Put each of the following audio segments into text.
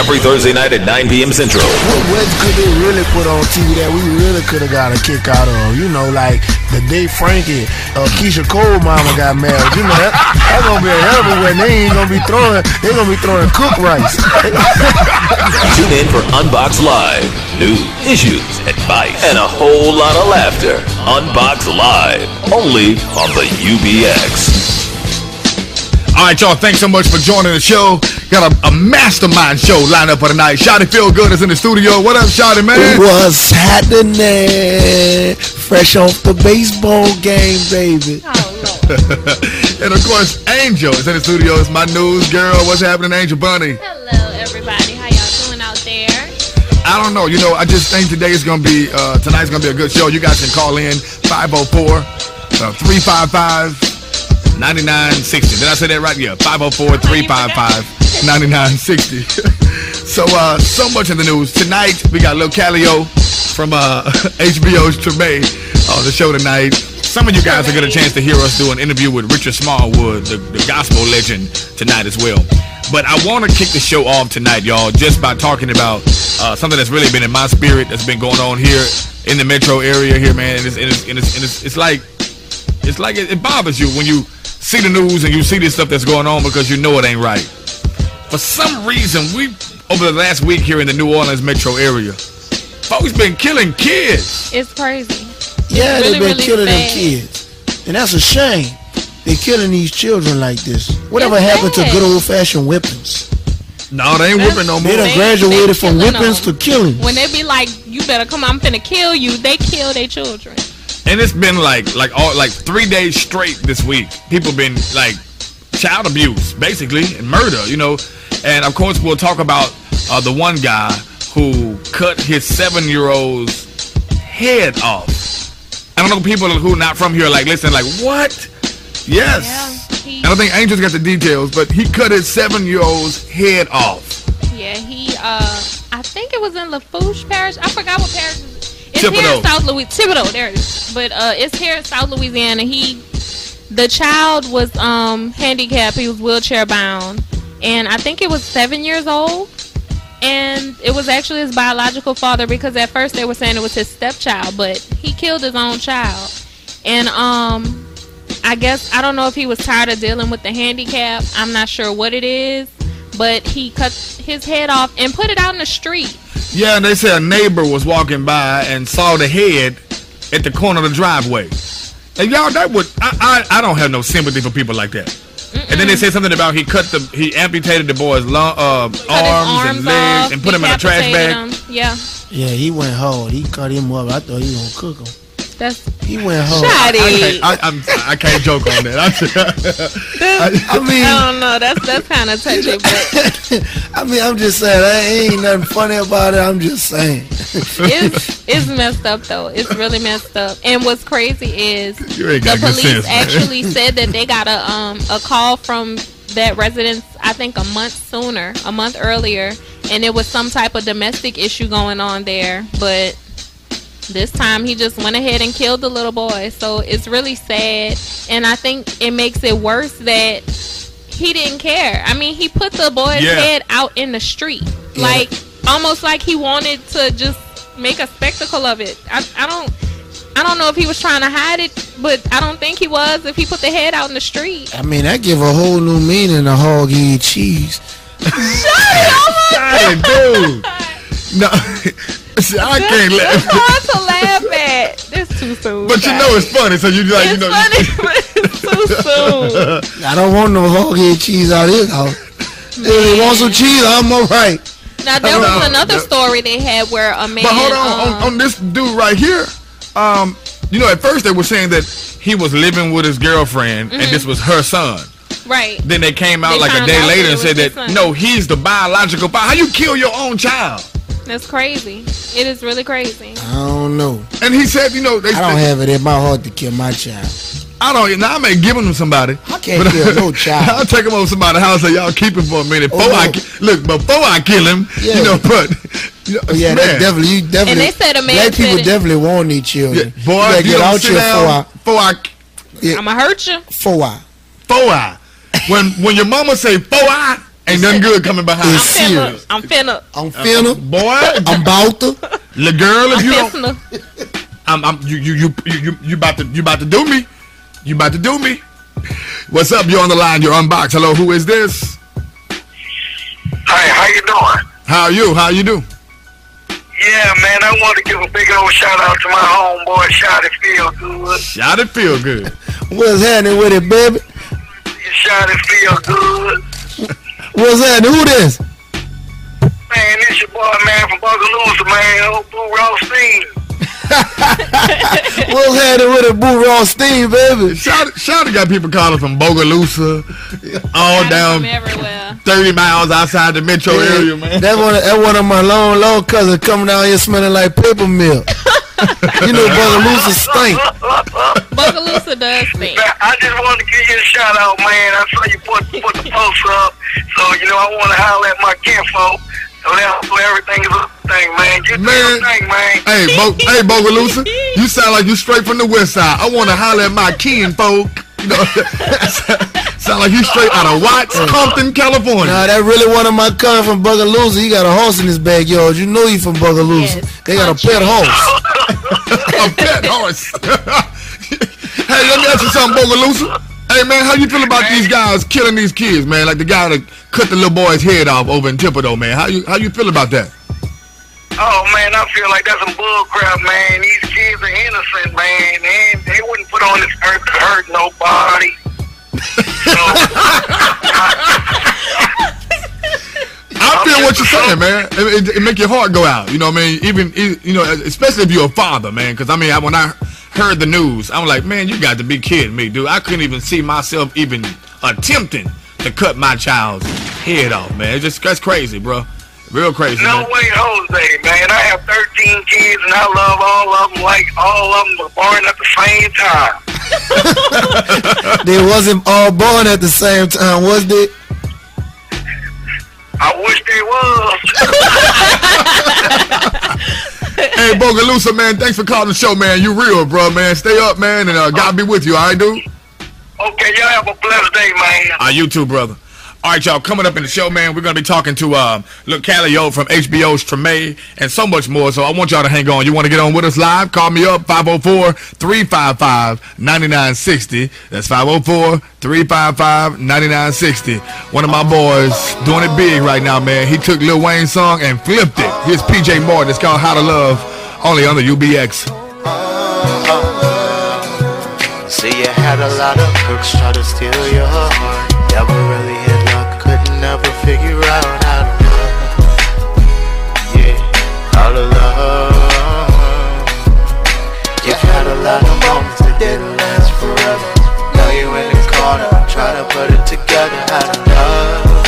every Thursday night at 9 p.m. Central. What could they really put on TV that we really could have got a kick out of? You know, like the day Frankie, Keisha Cole mama got married. You know, that's gonna be a hell of a wedding. They're gonna be throwing cooked rice. Tune in for Unbox Live. News, issues, advice, and a whole lot of laughter. Unbox Live, only on the UBX. All right, y'all, thanks so much for joining the show. Got a mastermind show lined up for tonight. Shotty Feel Good is in the studio. What up, Shotty, man? What's happening? Fresh off the baseball game, baby. Oh, Lord. And, of course, Angel is in the studio. It's my news girl. What's happening, Angel Bunny? Hello, everybody. How y'all doing out there? I don't know. You know, I just think tonight's going to be a good show. You guys can call in 504-355 9960. Did I say that right? Yeah, 504-355-9960. So much in the news. Tonight, we got Lil Calio from HBO's Tremaine on the show tonight. Some of you guys will get a chance to hear us do an interview with Richard Smallwood, the gospel legend, tonight as well. But I want to kick the show off tonight, y'all, just by talking about something that's really been in my spirit that's been going on here in the metro area here, man. It's like it bothers you when you see the news and you see this stuff that's going on because you know it ain't right. For some reason, over the last week here in the New Orleans metro area, folks been killing kids. It's crazy. Yeah, Really, they've been really killing them sad. kids. And that's a shame. They're killing these children like this. Whatever It's happened to sad. good old-fashioned whippings? No, they ain't whipping no more. They done They graduated from killing whippings them. to killing. When they be like, you better come, I'm finna kill you, they kill their children. And it's been like 3 days straight this week. People been like child abuse, basically, and murder, you know. And of course, we'll talk about the one guy who cut his 7-year-old's head off. I don't know, people who not from here like listen, like what? Yes. Yeah, I don't think Angel's got the details, but he cut his 7-year-old's head off. Yeah, I think it was in Lafourche Parish. I forgot what parish. It's Thibodeau. here in South Louisiana. Thibodeau, there it is. But it's here in South Louisiana. The child was handicapped. He was wheelchair bound, and I think it was 7 years old. And it was actually his biological father, because at first they were saying it was his stepchild, but he killed his own child. And I guess, I don't know if he was tired of dealing with the handicap. I'm not sure what it is, but he cut his head off and put it out in the street. Yeah, and they said a neighbor was walking by and saw the head at the corner of the driveway. And y'all, that would I don't have no sympathy for people like that. Mm-mm. And then they said something about he amputated the boy's arms and legs off, and put him in a trash bag. him. Yeah. Yeah, he went hard. He cut him up. I thought he was going to cook him. He went hard. Shotty. I can't joke on that. I mean, I don't know. That's kind of touchy, but I mean, I'm just saying, ain't nothing funny about it. I'm just saying. it's messed up though. It's really messed up. And what's crazy is You ain't got the good police sense, man. actually said that they got a call from that residence, I think a month earlier, and it was some type of domestic issue going on there, but this time he just went ahead and killed the little boy. So it's really sad, and I think it makes it worse that he didn't care. I mean, he put the boy's head out in the street, like almost like he wanted to just make a spectacle of it. I don't know if he was trying to hide it, but I don't think he was. If he put the head out in the street, I mean, that give a whole new meaning to hog eat cheese. Hey, dude. No. See, I can't laugh. It's hard to laugh at. It's too soon. But you know it's funny, so you like, It's funny, but it's too soon. I don't want no hog eat cheese out here, though. If you want some cheese, I'm all right. Now there was another story they had where a man. But hold on this dude right here. You know, at first they were saying that he was living with his girlfriend and this was her son. Right. Then they came out like a day later and said that no, he's the biological father. How you kill your own child? That's crazy. It is really crazy. I don't know. And he said, you know, I don't have it in my heart to kill my child. I don't. Now I may give him to somebody. I can't kill no child. I'll take him over to somebody's house and y'all keep him for a minute. Before I kill him, you know, but yeah, that's definitely you definitely. And they said a man black people definitely want their children. Yeah, boy, you get don't out sit here down I'ma hurt you. for I. when your mama say 4 eye Ain't nothing good coming behind. It's serious. I'm finna. Boy, I'm about to. the girl, if you don't, finna. you about to do me. You about to do me. What's up? You're on the line. You're unboxed. Hello, who is this? Hey, how you doing? How are you? How you do? Yeah, man, I want to give a big old shout out to my homeboy, Shot It Feel Good. Shot it feel good. What's happening with it, baby? You Shot It Feel Good. What's happening? Who this? Man, this your boy, man, from Bogalusa, man, old Boo Rothstein. What's happening with it, Boo Rothstein, baby? Shot it got people calling from Bogalusa, all down From everywhere. 30 miles outside the metro area, man. That's one of my long cousins coming down here smelling like paper milk. You know, Bogalusa stink. Bogalusa does stink. I just wanted to give you a shout out, man. I saw you put the post up, so, you know, I want to holler at my kinfolk. So everything is a thing, man. Get the thing, man. Hey, Bogalusa, you sound like you straight from the west side. I want to holler at my kinfolk. You know, sound like you straight out of Watts, Compton, California. Nah, that really one of my cousins from Bogalusa. He got a horse in his backyard. You know he from Bogalusa. Yes. They got a pet horse. A pet horse. Hey, let me ask you something, Bogalusa. Hey, man, how you feel about these guys killing these kids, man? Like the guy that cut the little boy's head off over in Thibodaux, man. How you feel about that? Oh, man, I feel like that's some bull crap, man. These kids are innocent, man. And they wouldn't put on this earth to hurt nobody. I feel what you're saying, man. It make your heart go out. You know what I mean? Even you know, especially if you're a father, man. Because I mean, when I heard the news, I'm like, man, you got to be kidding me, dude. I couldn't even see myself even attempting to cut my child's head off, man. That's crazy, bro. Real crazy. No man. way, Jose, man. I have 13 kids, and I love all of them like all of them were born at the same time. They wasn't all born at the same time, was they? I wish they was. Hey, Bogalusa, man, thanks for calling the show, man. You real, bro, man. Stay up, man, and God be with you, all right, dude? Okay, y'all have a blessed day, man. You too, brother. All right, y'all, coming up in the show, man, we're going to be talking to Lil Calio from HBO's Treme and so much more, so I want y'all to hang on. You want to get on with us live? Call me up, 504-355-9960. That's 504-355-9960. One of my boys doing it big right now, man. He took Lil Wayne's song and flipped it. Here's PJ Morton. It's called How to Love, only on the UBX. See, you had a lot of crooks try to steal your heart. Never really had luck, couldn't ever figure out how to love. Yeah, how to love. You've had a lot of moments that didn't last forever. Now you're in the corner, trying to put it together. How to love.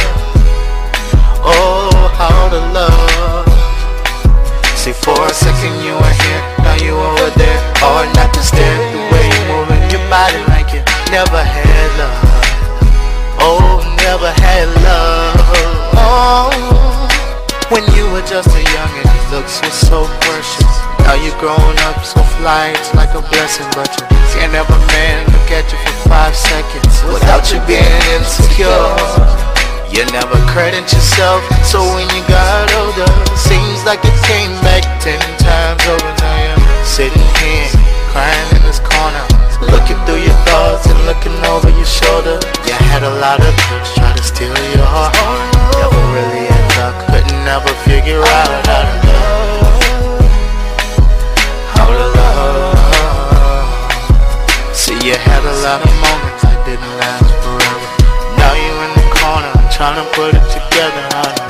Oh, how to love. See, for a second you were here, now you over there. Hard not to stare at the way you're moving your body like you never had love. Oh, never had love. Oh, when you were just a youngin', your looks were so precious. Now you grown up, so fly, it's like a blessing. But you can't have a man look at you for 5 seconds without you being insecure. You never credit yourself, so when you got older, seems like it came back 10 times over. Now you're sitting here, crying in this corner, looking through your thoughts and looking over your shoulder. You had a lot of crooks try to steal your heart. Never really had luck, couldn't never figure out how to love. How to love. See, you had a lot of moments that didn't last forever. Now you're in the corner, trying to put it together.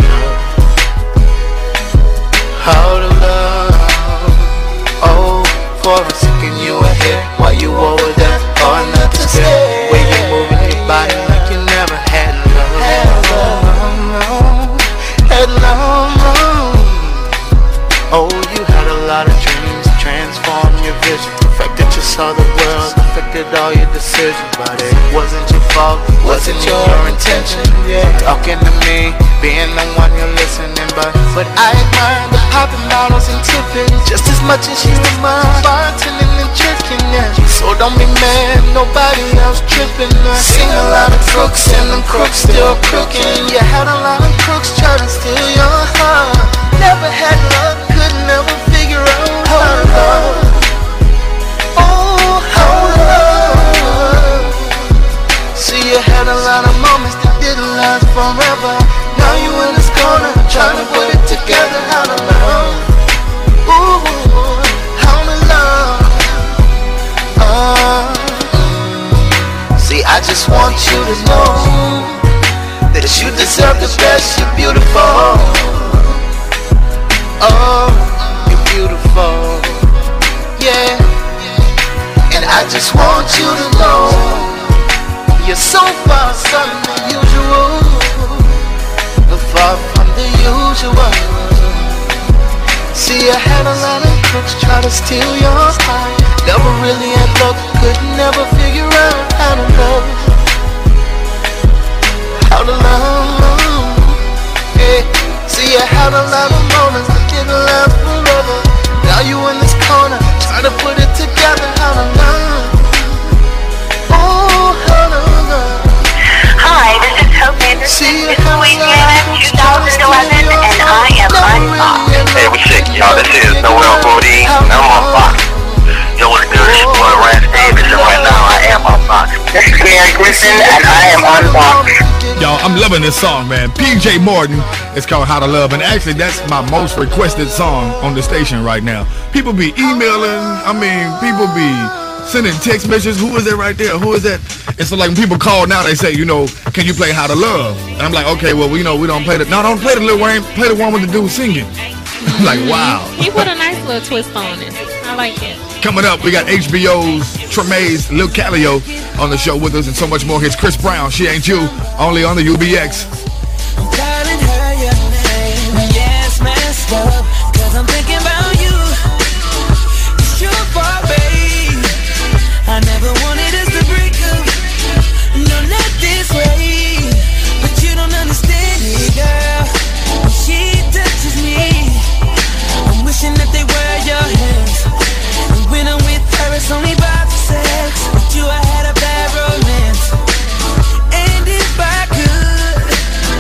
How to love. Oh, for a second you were here while you over there. Hard not to stay. Way you moving your body like you never had love. Had love. Oh, you had a lot of dreams, transformed your vision. Affected you saw the world, affected all your decisions. But it wasn't your fault, wasn't your intention. Yeah, talking to me, being the one you're listening. But I admire the popping bottles and tipping just as much as you admire bartending and tricking. Yeah, So don't be mad, nobody else tripping. I seen a lot of crooks and them crooks still crooking. You had a lot of crooks try to steal your heart. Never had luck, could never figure out how to love. Oh, how to love. See, you had a lot of moments that didn't last forever. Now you in this corner trying to put it together. How to love. Ooh, how to love. See, I just want you to know that you deserve the best. You're beautiful. Oh, you're beautiful. Yeah. And I just want you to know you're so far from the usual. Far from the usual. See, I had a lot of crooks try to steal your heart. Never really had luck, could never figure out how to love. How to love. Yeah. See, I had a lot of moments that didn't last forever. Now you in this corner, try to put it together. How to love. Oh, how to love. Hi, this is Hope Anderson. This is Louisiana 2011, and I am Unboxed. Hey, what's sick, y'all? This is Noel Bodine, and I'm Unboxed. Yo, what's good? It's your boy Rance Davis, and right now I am Unboxed. This is Mary Griffin, and I am Unboxed. Y'all, I'm loving this song, man. PJ Morton. It's called How to Love, and actually that's my most requested song on the station right now. People be emailing, people be sending text messages. Who is that right there? Who is that? And so like when people call now, they say, can you play How to Love? And I'm like, okay, well, we don't play the, no, don't play the Lil Wayne, play the one with the dude singing. I'm like, wow. He put a nice little twist on it. I like it. Coming up, we got HBO's Tremaine's Lil Calio on the show with us and so much more. Here's Chris Brown, She Ain't You, only on the UBX. I'm calling her your name. Yes, messed up, 'cause I'm thinking about you. It's your fault, babe. I never wanted us to break up. No, not this way. But you don't understand it, girl. When she touches me, I'm wishing that they were your hands. And when I'm with her, it's only about the sex. With you, I had a bad romance. And if I could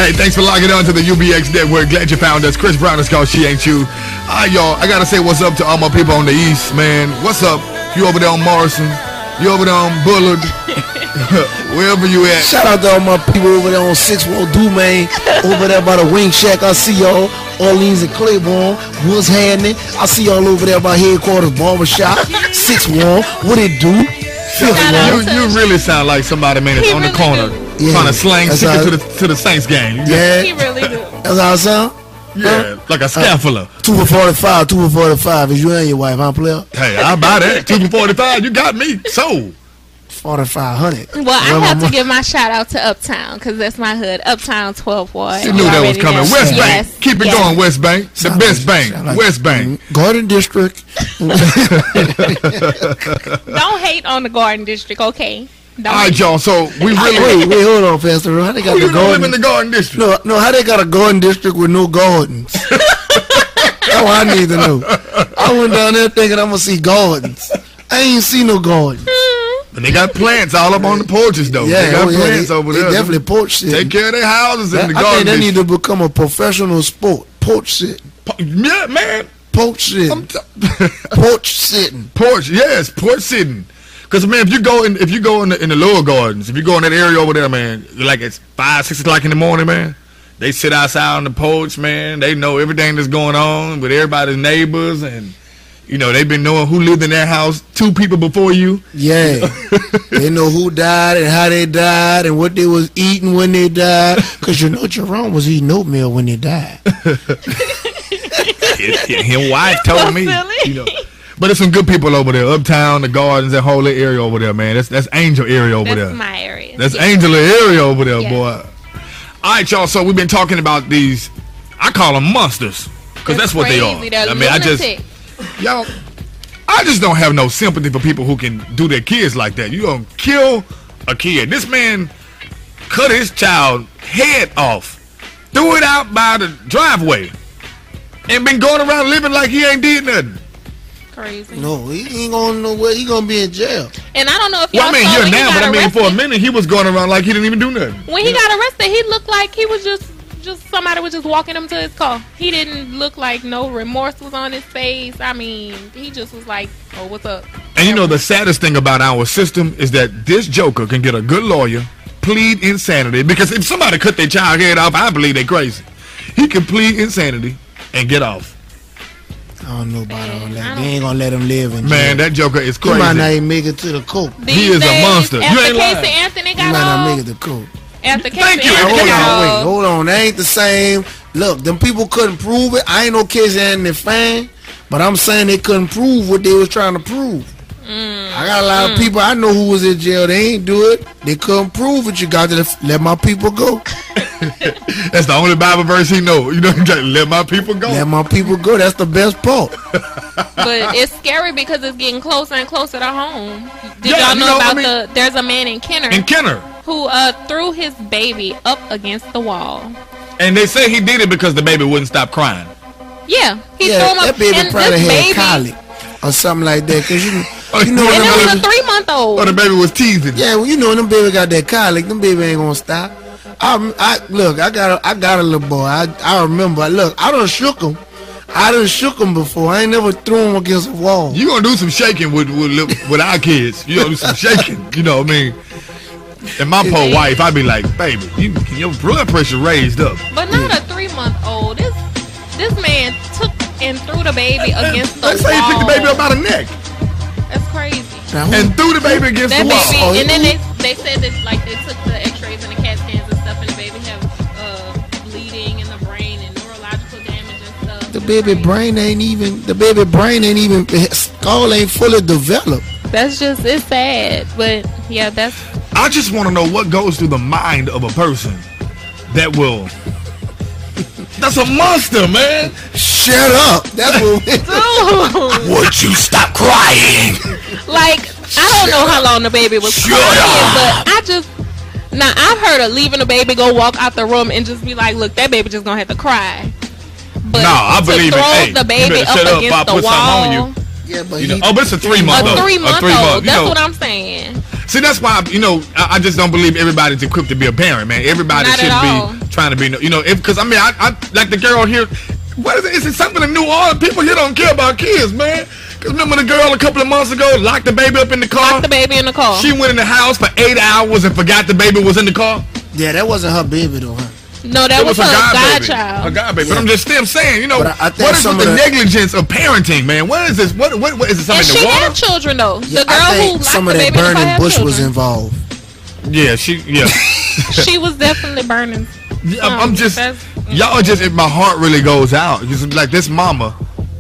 Hey, thanks for logging on to the UBX Network. Glad you found us. Chris Brown is called She Ain't You. All right, y'all. I gotta say what's up to all my people on the East, man. What's up? You over there on Morrison? You over there on Bullard? Wherever you at. Shout out to all my people over there on 612 Dumaine, over there by the Wing Shack. I see y'all. Orleans and Claiborne, Woods Hadney. I see y'all over there by headquarters barbershop. 6-1. What it do? You really sound like somebody, man, that's on the corner trying to slang ticket to the Saints game. Yeah, He really do. that's how I sound. Yeah, like a scaffola. 2 for 45. 2 for 45. Is you and your wife, huh, player? Hey, I'll buy that. 2 for 45. You got me. So 4,500. Well, I have to give my shout out to Uptown because that's my hood. Uptown 12th Ward. you knew that was coming. West Bank. Yes. Keep it going, West Bank. The best bank. West Bank. Garden District. Don't hate on the Garden District, okay? Don't All right, y'all. So we really. Wait, hold on, Pastor. How they got You the don't live garden? in the Garden District. No, how they got a garden district with no gardens? That's what I need to know. I went down there thinking I'm gonna see gardens. I ain't see no garden. But they got plants all up on the porches, though. Yeah, they got plants over there. They definitely porch sitting. Take care of their houses in the I garden. think they need to become a professional sport. Porch sitting. Yeah, man. Porch sitting. Porch sitting. Porch, yes, porch sitting. Cause man, if you go in the lower gardens, if you go in that area over there, man, like it's 5, 6 o'clock in the morning, man. They sit outside on the porch, man. They know everything that's going on with everybody's neighbors, and you know they've been knowing who lived in their house 2 people before you. Yeah, they know who died and how they died and what they was eating when they died. Cause you know Jerome was eating oatmeal when he died. His wife told me, you know. But there's some good people over there, Uptown, the Gardens, that whole area over there, man. That's Angel area over there. That's my area. That's Angel area over there, Yes. boy. All right, y'all. So we've been talking about these. I call them monsters because that's what they are. They're I mean, lunatic. I just don't have no sympathy for people who can do their kids like that. You gonna kill a kid? This man cut his child head off, threw it out by the driveway, and been going around living like he ain't did nothing. Crazy. No, he ain't going nowhere. He gonna be in jail. And I don't know if y'all Well, I mean, saw here when he now, got but I mean, arrested. for a minute, he was going around like he didn't even do nothing. When he got arrested, he looked like he was just somebody was just walking him to his car. He didn't look like no remorse was on his face. I mean, he just was like, "Oh, what's up?" And you know, the saddest thing about our system is that this joker can get a good lawyer, plead insanity, because if somebody cut their child head off, I believe they crazy. He can plead insanity and get off. I don't know about all that. They ain't gonna let him live in jail. Man, that joker is He might not crazy. even make it to the court. He is a monster. You After ain't Casey lying. Anthony He got might not make off. it to court. After Casey Thank you. Anthony Hold got on, wait, off. hold on. They ain't the same. Look, them people couldn't prove it. I ain't no Casey Anthony fan, but I'm saying they couldn't prove what they was trying to prove. I got a lot of people I know who was in jail. They ain't do it. They couldn't prove it. You got to let my people go. That's the only Bible verse he know. You know, let my people go. Let my people go. That's the best part. But it's scary because it's getting closer and closer to home. Did Yeah, y'all you know know, about I mean- there's a man in Kenner In Kenner. who threw his baby up against the wall. And they say he did it because the baby wouldn't stop crying. Yeah, he threw Yeah, him up. that baby and probably this had baby, colic or something like that. Cause you know And and them it was babies- a 3-month-old. Or the baby was teasing. Yeah, well, you know them baby got that colic. Them baby ain't gonna stop. I got a little boy. I remember. Look, I done shook him. Before. I ain't never threw him against a wall. You gonna do some shaking with our kids. You gonna do some shaking. You know what I mean? And my poor wife, I be like, baby, your blood pressure raised up. But not a 3-month-old. This man took and threw the baby against the wall. Let's say he picked the baby up by the neck That's crazy. and threw the baby against That the wall. baby, and then they said that like they took the X-rays and the CAT scans and stuff, and the baby have bleeding in the brain and neurological damage and stuff. The baby brain ain't even. His skull ain't fully developed. That's just it's sad, but yeah, that's I just want to know what goes through the mind of a person that will. That's a monster, man. Shut up. That's what. Would you stop crying? like I don't know how long the baby was crying, but I've heard of leaving the baby go walk out the room and just be like, look, that baby just gonna have to cry. But No, I to believe it. throw Hey, the you baby better up shut up, against I'll the put something on wall. you. Yeah, but You know, oh, but it's a 3-month old. A 3-month you old. That's know. what I'm saying. See, that's why I just don't believe everybody's equipped to be a parent, man. Everybody Not should at all. be trying to be, because I like the girl here. What is it? Is it something in New Orleans? People here don't care about kids, man. Because remember the girl a couple of months ago locked the baby up in the car? Locked the baby in the car. She went in the house for 8 hours and forgot the baby was in the car? Yeah, that wasn't her baby though, huh? No, that was her godchild. Her god baby. Yeah. But I'm just still saying, what is with the negligence of parenting, man? What is this? What is it? Something in the water? She had children though. Yeah, the girl who locked some the of that baby in the car burning had bush children. was involved. Yeah, she was definitely burning. I'm just, y'all just, my heart really goes out. Because like this mama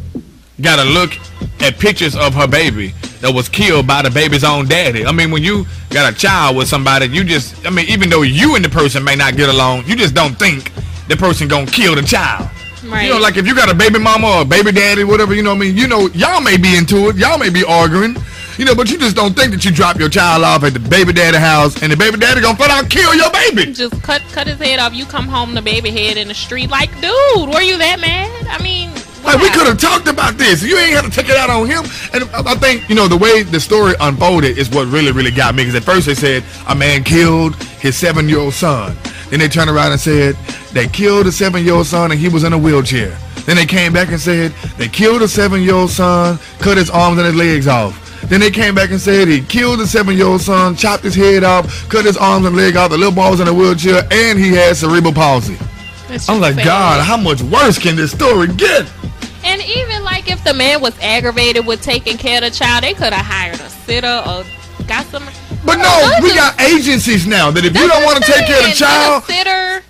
got to look at pictures of her baby that was killed by the baby's own daddy. I mean, when you got a child with somebody, even though you and the person may not get along, you just don't think the person gonna kill the child. Right. Like if you got a baby mama or a baby daddy, whatever, y'all may be into it, y'all may be arguing, but you just don't think that you drop your child off at the baby daddy house and the baby daddy gonna flat out kill your baby. Just cut his head off. You come home, the baby head in the street. Like, dude, were you that mad? I mean, like, we could have talked about this. You ain't had to take it out on him. And I think, the way the story unfolded is what really, really got me. Because at first they said a man killed his 7-year-old son. Then they turned around and said they killed the 7-year-old son and he was in a wheelchair. Then they came back and said they killed the 7-year-old son, cut his arms and his legs off. Then they came back and said he killed the 7-year-old son, chopped his head off, cut his arms and leg off. The little boy was in a wheelchair and he had cerebral palsy. I'm like, sad. God, how much worse can this story get? And even like if the man was aggravated with taking care of the child, they could have hired a sitter or got some. But no, we got agencies now that if you don't want to take care of the child, sitter,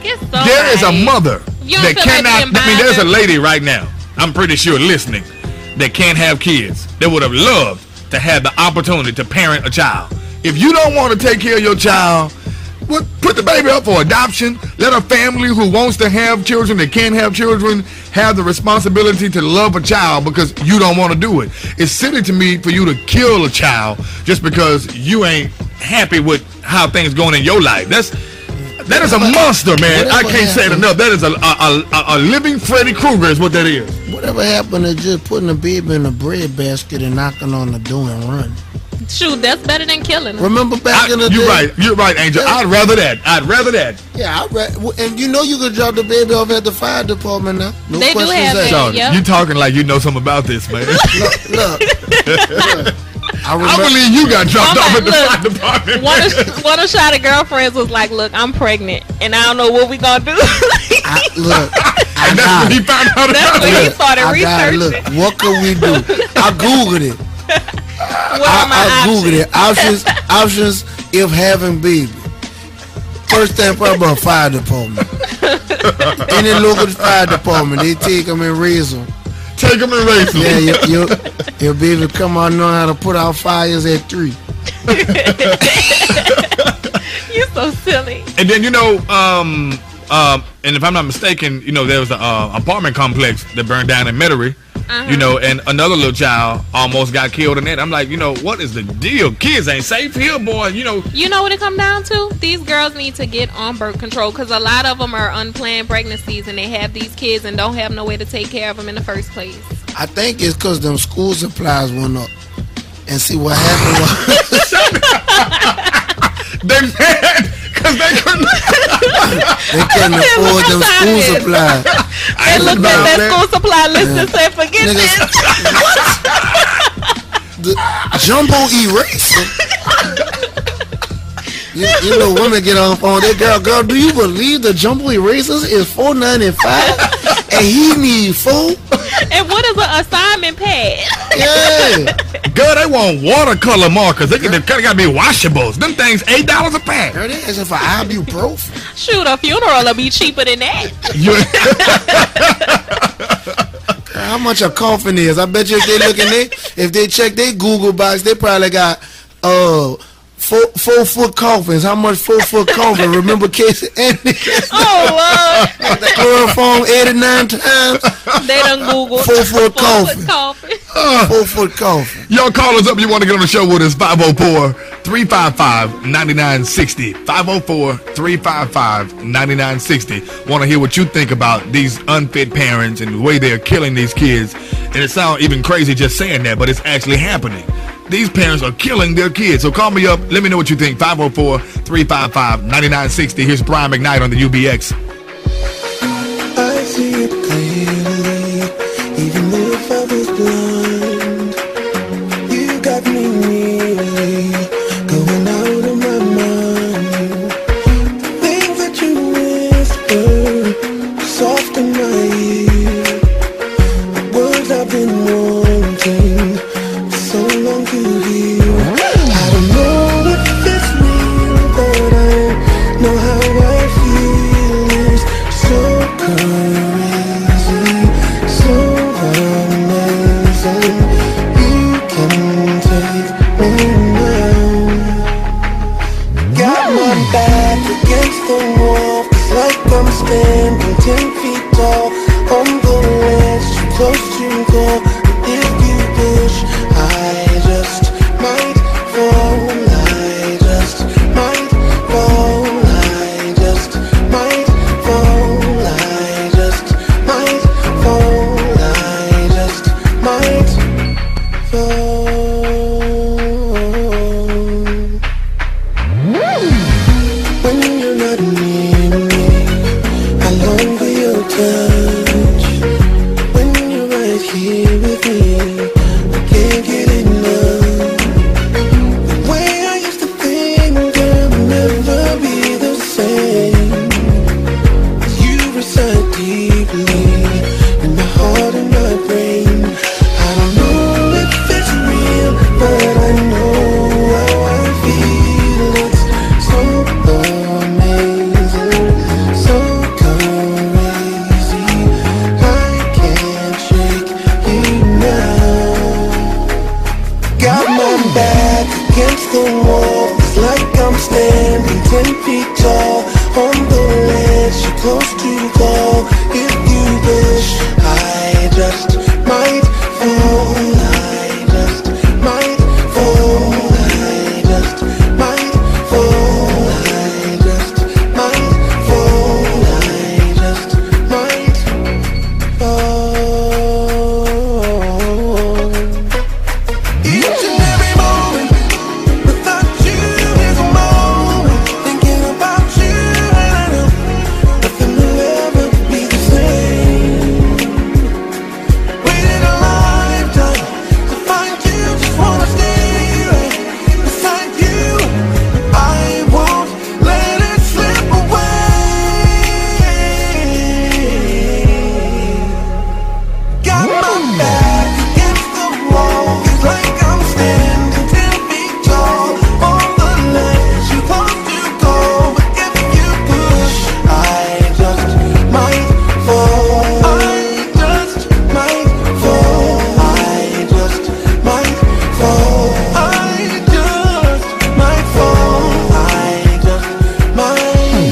there is a mother that cannot. There's a lady right now, I'm pretty sure listening, that can't have kids. That would have loved to have the opportunity to parent a child. If you don't want to take care of your child, put the baby up for adoption. Let a family who wants to have children, that can't have children, have the responsibility to love a child because you don't want to do it. It's silly to me for you to kill a child just because you ain't happy with how things going in your life. That is a monster, man. I can't say it enough. That is a living Freddy Krueger is what that is. Whatever happened to just putting a baby in a bread basket and knocking on the door and running? Shoot, that's better than killing them. Remember back in the day? You're right, Angel. Yeah. I'd rather that. Yeah, and you could drop the baby off at the fire department now. No they do have that. Yep. You talking like you know something about this, man. Look. I believe you got dropped off at the fire department. One of Shotty girlfriends was like, "Look, I'm pregnant, and I don't know what we gonna do." And that's when he found out. That's when he started researching. Look, what can we do? I googled it. I googled it. Options if having baby. First thing, probably a fire department. Any local fire department, they take them and raise them. Take them and raise them. Yeah, your baby come out knowing how to put out fires at 3. You're so silly. And then and if I'm not mistaken, there was an apartment complex that burned down in Metairie. And another little child almost got killed in that. I'm like, what is the deal? Kids ain't safe here, boy. You know what it come down to? These girls need to get on birth control because a lot of them are unplanned pregnancies and they have these kids and don't have no way to take care of them in the first place. I think it's because them school supplies went up. And see what happened was because they couldn't afford them school supplies. They looked at that school supply list and said, forget this. The jumbo eraser. Women get on the phone. That girl, do you believe the jumbo erasers is $4.95 and he need 4? And what is an assignment pad? Yeah. Girl, they want watercolor markers. They gotta be washables. Them things $8 a pack. Girl, they asking for ibuprofen. Shoot, a funeral will be cheaper than that. How much a coffin is? I bet you if they check their Google box, they probably got 4-foot coffins. How much 4-foot coffin? Remember Casey Anthony? Oh, Lord. The chloroform 89 times. They done Googled 4-foot coffin. 4-foot coffin. Y'all call us up. You want to get on the show with us? 504-355-9960. 504-355-9960. Want to hear what you think about these unfit parents and the way they're killing these kids. And it sounds even crazy just saying that, but it's actually happening. these parents are killing their kids. So call me up. Let me know what you think. 504-355-9960. Here's Brian McKnight on the UBX. I see it clearly, even if I was blind. You got me nearly going out of my mind. The things that you whisper, soft in my ear, the words I've been wanting for so long to hear. I don't know if it's real, but I know how I feel is so crazy, so amazing. You can take me now. Got my back against the wall, it's like I'm standing 10 feet tall on the ledge, too close to go. If you push, I just might fall. I just might fall. I just might fall. I just might fall. I just might fall. When you're not near me, I long for your touch. When you're right here with me, I can't get enough. The way I used to think I'll never be the same. You reside deeply in my heart and my brain. I don't know if it's real, but I know how I feel. It's so amazing, so crazy. I can't shake you now. Got my back against the wall, it's like I'm standing 10 feet tall on the ledge, you're close to fall. If you push, I just might fall. I just might fall. I just might fall. I just might fall. I just might fall. Each and every moment without you is a moment thinking about you, and I know nothing will ever be the same. Waited a lifetime to find you, just wanna stay right beside you. I won't let it slip away. Got my back against the wall, it's like I'm standing 10 feet tall on the ledge, you close to go. But if you push, I just might fall. I just might fall. I just might fall. I just might fall. I just might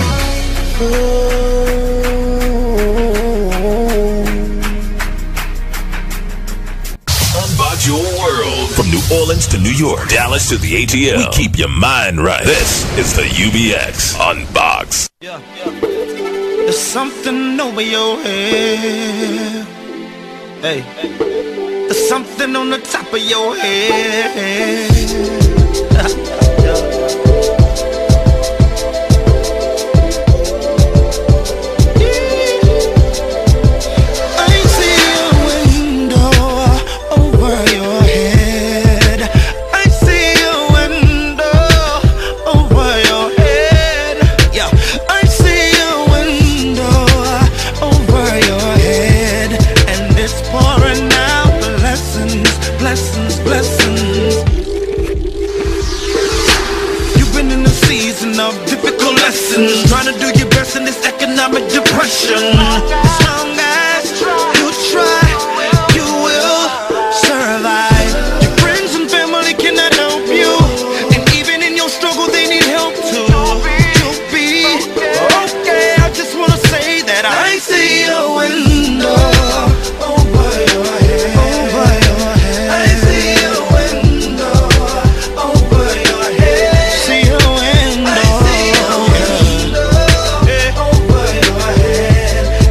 Unbox your world. From New Orleans to New York, Dallas to the ATL. We keep your mind right. This is the UBX Unbox. There's something over your head. Hey, there's something on the top of your head. I see a window over your head. I see a window over your head. Yeah, I see a window over your head, and it's pouring out blessings, blessings, blessings. You've been in a season of difficult lessons, trying to do your best in this economic depression. As long as you try, you will survive. Your friends and family cannot help you, and even in your struggle they need help too. You'll be okay. I just wanna say that I see a window over your head. Over your head. I see a window over your head. See a window. I see a window over your head.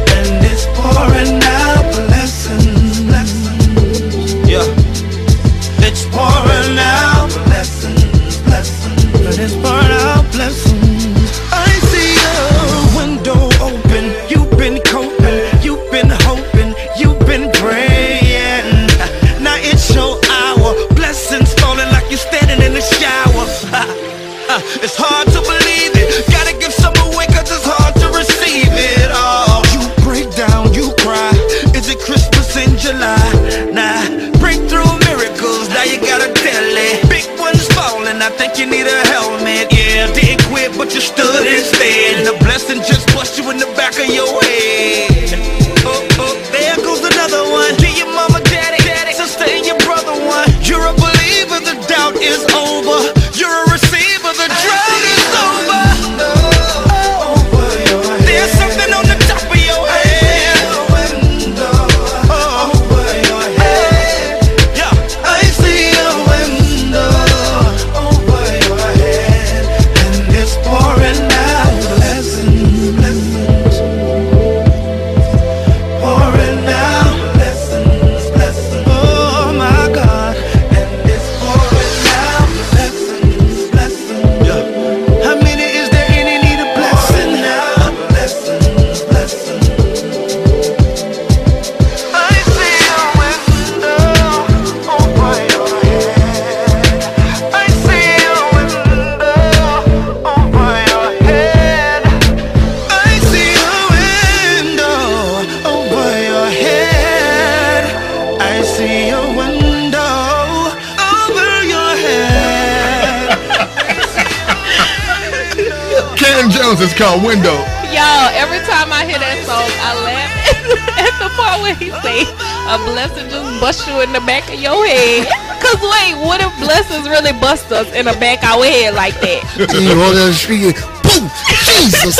Jones is called Window. Y'all, every time I hear that song, I laugh at the part where he say, a blessing just bust you in the back of your head. Cause wait, what if blessings really bust us in the back of our head like that? You hold down the street, boom, Jesus.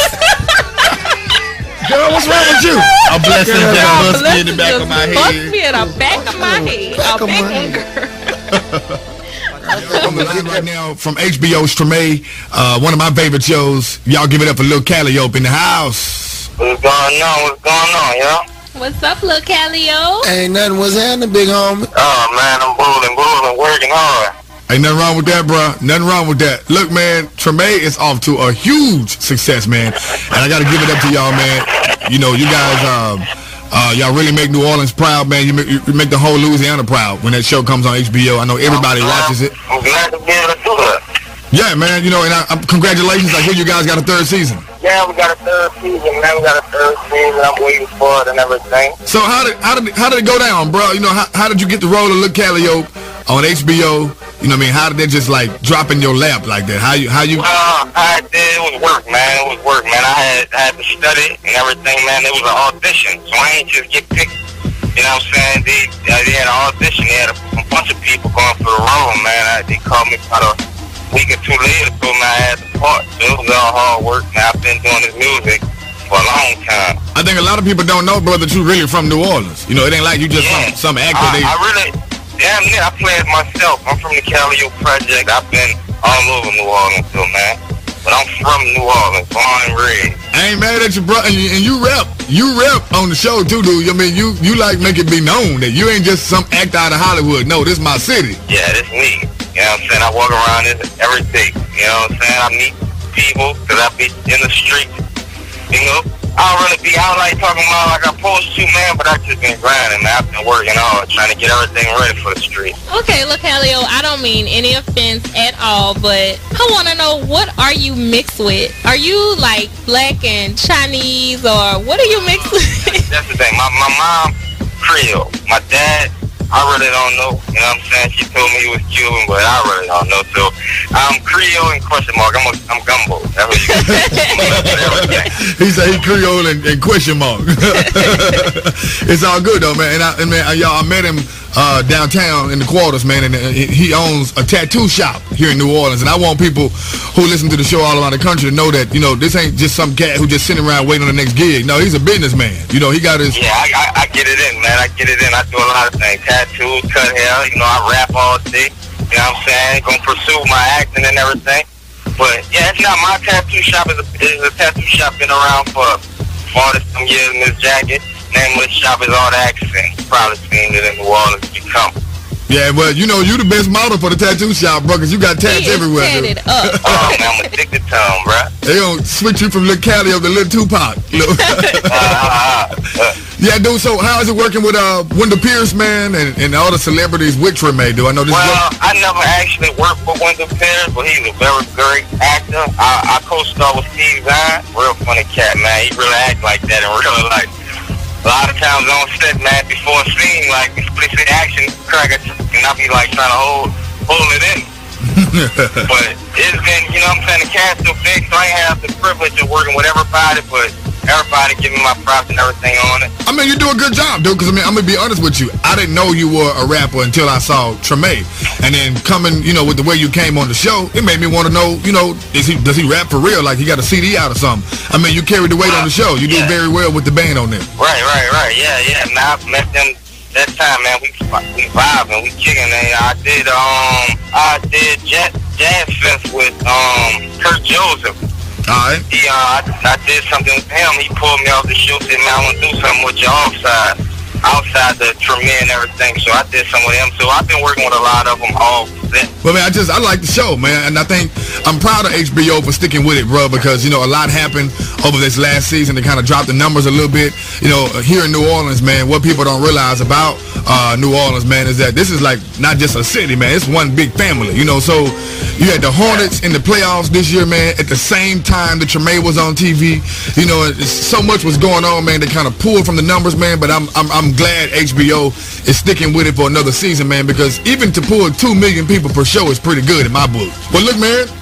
Girl, what's wrong with you? A blessing just bust me in the back of my Bust head. me in the back of my head. A big one, girl. On the line right now from HBO's Treme, one of my favorite shows. Y'all give it up for Lil Calliope in the house. What's going on? What's going on, y'all? What's up, Lil Callio? Ain't nothing was happening, big homie. Oh, man, I'm bulling, working hard. Ain't nothing wrong with that, bro. Nothing wrong with that. Look, man, Treme is off to a huge success, man. And I got to give it up to y'all, man. You know, you guys, y'all really make New Orleans proud, man. You make the whole Louisiana proud when that show comes on HBO. I know everybody watches it. I'm glad to be able to do that. Yeah, man. You know, and congratulations. I hear you guys got a third season. Yeah, we got a third season, man. We got a third season. I'm waiting for it and everything. So how did it go down, bro? You know, how did you get the role of Lil Calliope on HBO? You know what I mean? How did that just like drop in your lap like that? How you? I did. It was work, man. It was work, man. I had to study and everything, man. It was an audition, so I ain't just get picked. You know what I'm saying? They had an audition. They had a bunch of people going for the role, man. They called me about a week or two later, so I had the part. So it was all hard work, man. I've been doing this music for a long time. I think a lot of people don't know, bro, that you really from New Orleans. You know, it ain't like you just some actor. I really, damn near, I play it myself. I'm from the Calliope Project. I've been all over New Orleans, too, man. But I'm from New Orleans, born and raised. I ain't mad at you, bro. And you rep on the show, too, dude. I mean, you like make it be known that you ain't just some actor out of Hollywood. No, this my city. Yeah, this me. You know what I'm saying? I walk around this every day. You know what I'm saying? I meet people because I be in the street. You know? I don't like talking about like I'm supposed to, man, but I just been grinding, man. I've been working hard, trying to get everything ready for the street. Okay, look, Callio, I don't mean any offense at all, but I want to know, what are you mixed with? Are you like black and Chinese, or what are you mixed with? That's the thing. My mom, Creole. My dad, I really don't know. You know what I'm saying? She told me he was Cuban, but I really don't know. So I'm Creole and question mark. I'm gumbo. That's what you got. He said he Creole and question mark. It's all good though, man. And I met him downtown in the quarters, man. And he owns a tattoo shop here in New Orleans. And I want people who listen to the show all around the country to know that, you know, this ain't just some cat who just sitting around waiting on the next gig. No, he's a businessman. You know, he got his. Yeah, I get it in, man. I get it in. I do a lot of things. Tattoos, cut hair. You know, I rap all day. You know what I'm saying? Gonna pursue my acting and everything. But yeah, it's not my tattoo shop. Is a tattoo shop been around for 40-some years. Miss Jacket. Name of the shop is All the Accent. Probably seen it in New Orleans. Become. Yeah, well, you know, you the best model for the tattoo shop, bro, because you got tats everywhere. Tatted up. Oh, man, I'm addicted to them, bro. They gonna switch you from Lil Calliope to Lil Tupac. Yeah, dude, so how is it working with Wendell Pierce, man, and all the celebrities with Treme, do I know this? Well, I never actually worked with Wendell Pierce, but he's a very great actor. I co-star with Steve Zahn. Real funny cat, man. He really acts like that in real life. A lot of times on set, man, before a scene, like, split action, crack a and I'll be like trying to hold it in. But it's been, you know what I'm saying, the cast so big, so I ain't have the privilege of working with everybody, but everybody giving my props and everything on it. I mean, you do a good job, dude, because, I mean, I'm going to be honest with you. I didn't know you were a rapper until I saw Treme. And then coming, you know, with the way you came on the show, it made me want to know, you know, does he rap for real? Like, he got a CD out or something? I mean, you carried the weight on the show. You do very well with the band on there. Right. Yeah. Now, I've met them that time, man. We vibing, we kicking. I did Jazz Fest with Kurt Joseph. All right. I did something with him. He pulled me off the show, said, man, I want to do something with you outside the Treme and everything. So I did some with him. So I've been working with a lot of them all set. Well, man, I like the show, man, and I think I'm proud of HBO for sticking with it, bro, because, you know, a lot happened over this last season to kind of drop the numbers a little bit. You know, here in New Orleans, man, what people don't realize about New Orleans, man, is that this is like not just a city, man. It's one big family, you know. So you had the Hornets in the playoffs this year, man, at the same time the Treme was on TV. You know, so much was going on, man, that kind of pulled from the numbers, man, but I'm glad HBO is sticking with it for another season, man, because even to pull 2 million people per show is pretty good in my book. Well, look, man,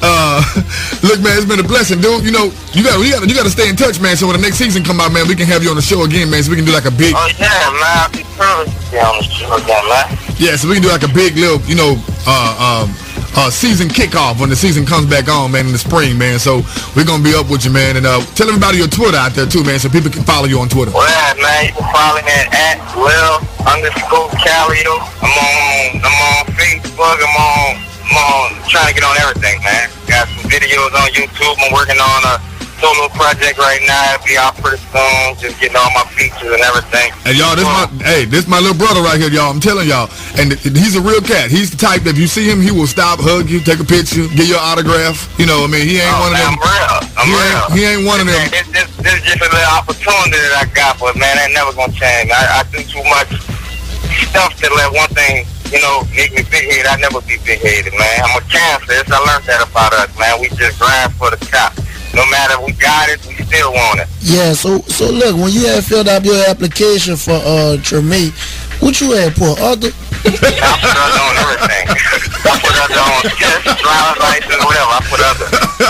Look, man, it's been a blessing, dude. You know, you got to stay in touch, man. So when the next season come out, man, we can have you on the show again, man. So we can do like a big. Oh yeah, man. I'll be privileged to be on the show again, man. Yeah, so we can do like a big little, you know, season kickoff when the season comes back on, man, in the spring, man. So we're gonna be up with you, man, and tell everybody your Twitter out there too, man, so people can follow you on Twitter. Well, man, you can follow me at Lil_Calio. I'm on Facebook. I'm on trying to get on everything, man. Got some videos on YouTube. I'm working on a solo project right now. It'll be out pretty soon. Just getting all my features and everything. And y'all, this my little brother right here, y'all. I'm telling y'all. And he's a real cat. He's the type that if you see him, he will stop, hug you, take a picture, give you an autograph. You know, I mean, he ain't one of them. I'm real. He ain't one of them. This is just a little opportunity that I got, but man, that never gonna change. I do too much stuff to let one thing, you know, make me big-headed. I never be big-headed, man. I'm a cancer. I learned that about us, man. We just grind for the top. No matter we got it, we still want it. Yeah, so look, when you had filled out your application for Treme, what you had put? Other? I put other on everything. I put other on driver's license, whatever. I put other.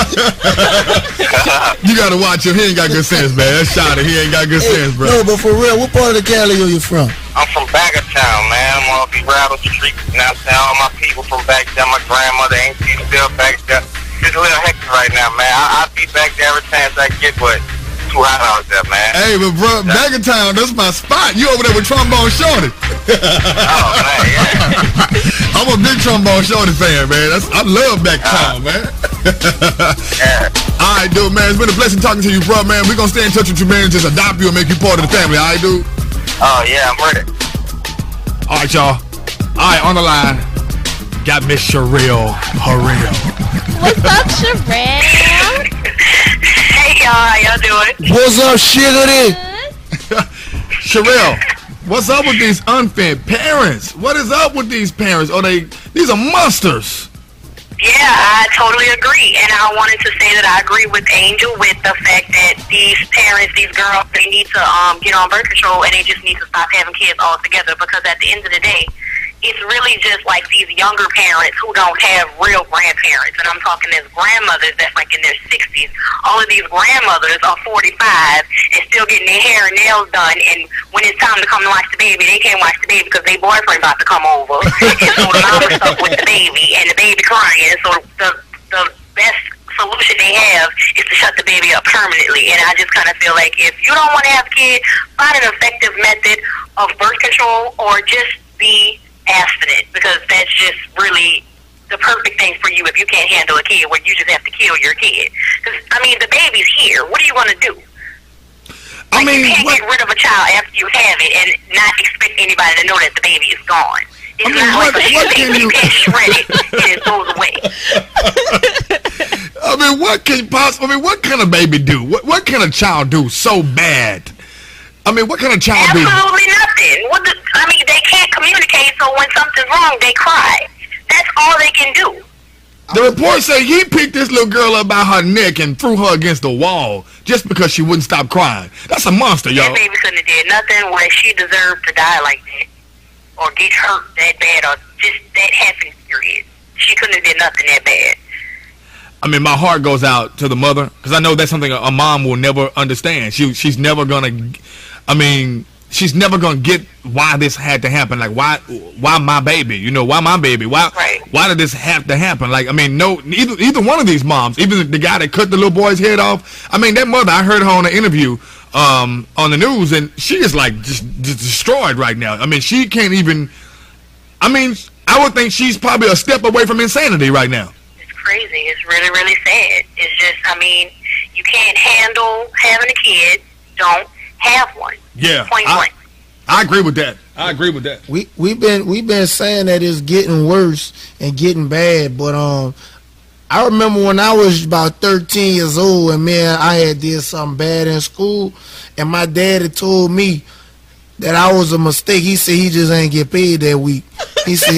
You gotta watch him. He ain't got good sense, man. That's shot it. He ain't got good sense, bro. No, but for real, what part of the Cali are you from? I'm from Baggertown, man. I'm on the Rattle Street. You know what I'm saying? All my people from back there. My grandmother ain't still back there. It's a little hectic right now, man. I'll be back there every chance I get, but it's too hot out there, man. Hey, but bro, Baggertown, that's my spot. You over there with Trombone Shorty. Oh, man, yeah. I'm a big Trombone Shorty fan, man. I love Baggertown, man. Yeah. All right, dude, man. It's been a blessing talking to you, bro, man. We're going to stay in touch with you, man, and just adopt you and make you part of the family. All right, dude? Oh, yeah, I'm ready. All right, y'all. All right, on the line, got Miss Sherelle Harrell. What's up, Sherelle? Hey, y'all. How y'all doing? What's up, Shiggity? Sherelle, what's up with these unfit parents? What is up with these parents? These are monsters. Yeah, I totally agree. And I wanted to say that I agree with Angel with the fact that these parents, these girls, they need to get on birth control and they just need to stop having kids altogether, because at the end of the day, it's really just like these younger parents who don't have real grandparents. And I'm talking as grandmothers that's like in their 60s. All of these grandmothers are 45 and still getting their hair and nails done. And when it's time to come and watch the baby, they can't watch the baby because their boyfriend about to come over. And so the mom is stuck with the baby and the baby crying. So the best solution they have is to shut the baby up permanently. And I just kind of feel like if you don't want to have a kid, find an effective method of birth control or just be abstinent, because that's just really the perfect thing for you if you can't handle a kid where you just have to kill your kid. Because, I mean, the baby's here. What are you going to do? Like, you can't get rid of a child after you have it and not expect anybody to know that the baby is gone. It's not like a baby. You can't shred it and it goes away. I mean, what can a baby do? What can a child do so bad? I mean, what kind of child do? Absolutely nothing. They can't communicate, so when something's wrong, they cry. That's all they can do. The report say he picked this little girl up by her neck and threw her against the wall just because she wouldn't stop crying. That's a monster, y'all. That baby couldn't have did nothing where she deserved to die like that or get hurt that bad or just that happened, period. She couldn't have did nothing that bad. I mean, my heart goes out to the mother because I know that's something a mom will never understand. She's never going to... I mean, she's never gonna get why this had to happen. Like, why my baby? You know, why my baby? Why did this have to happen? Like, I mean, no, either one of these moms, even the guy that cut the little boy's head off. I mean, that mother, I heard her on an interview on the news, and she is like just destroyed right now. I mean, she can't even. I mean, I would think she's probably a step away from insanity right now. It's crazy. It's really, really sad. It's just, I mean, you can't handle having a kid. Don't have one. Yeah, point blank. I agree with that. We've been saying that it's getting worse and getting bad, but I remember when I was about 13 years old and man, I had did something bad in school, and my daddy told me that I was a mistake. He said he just ain't get paid that week. He said.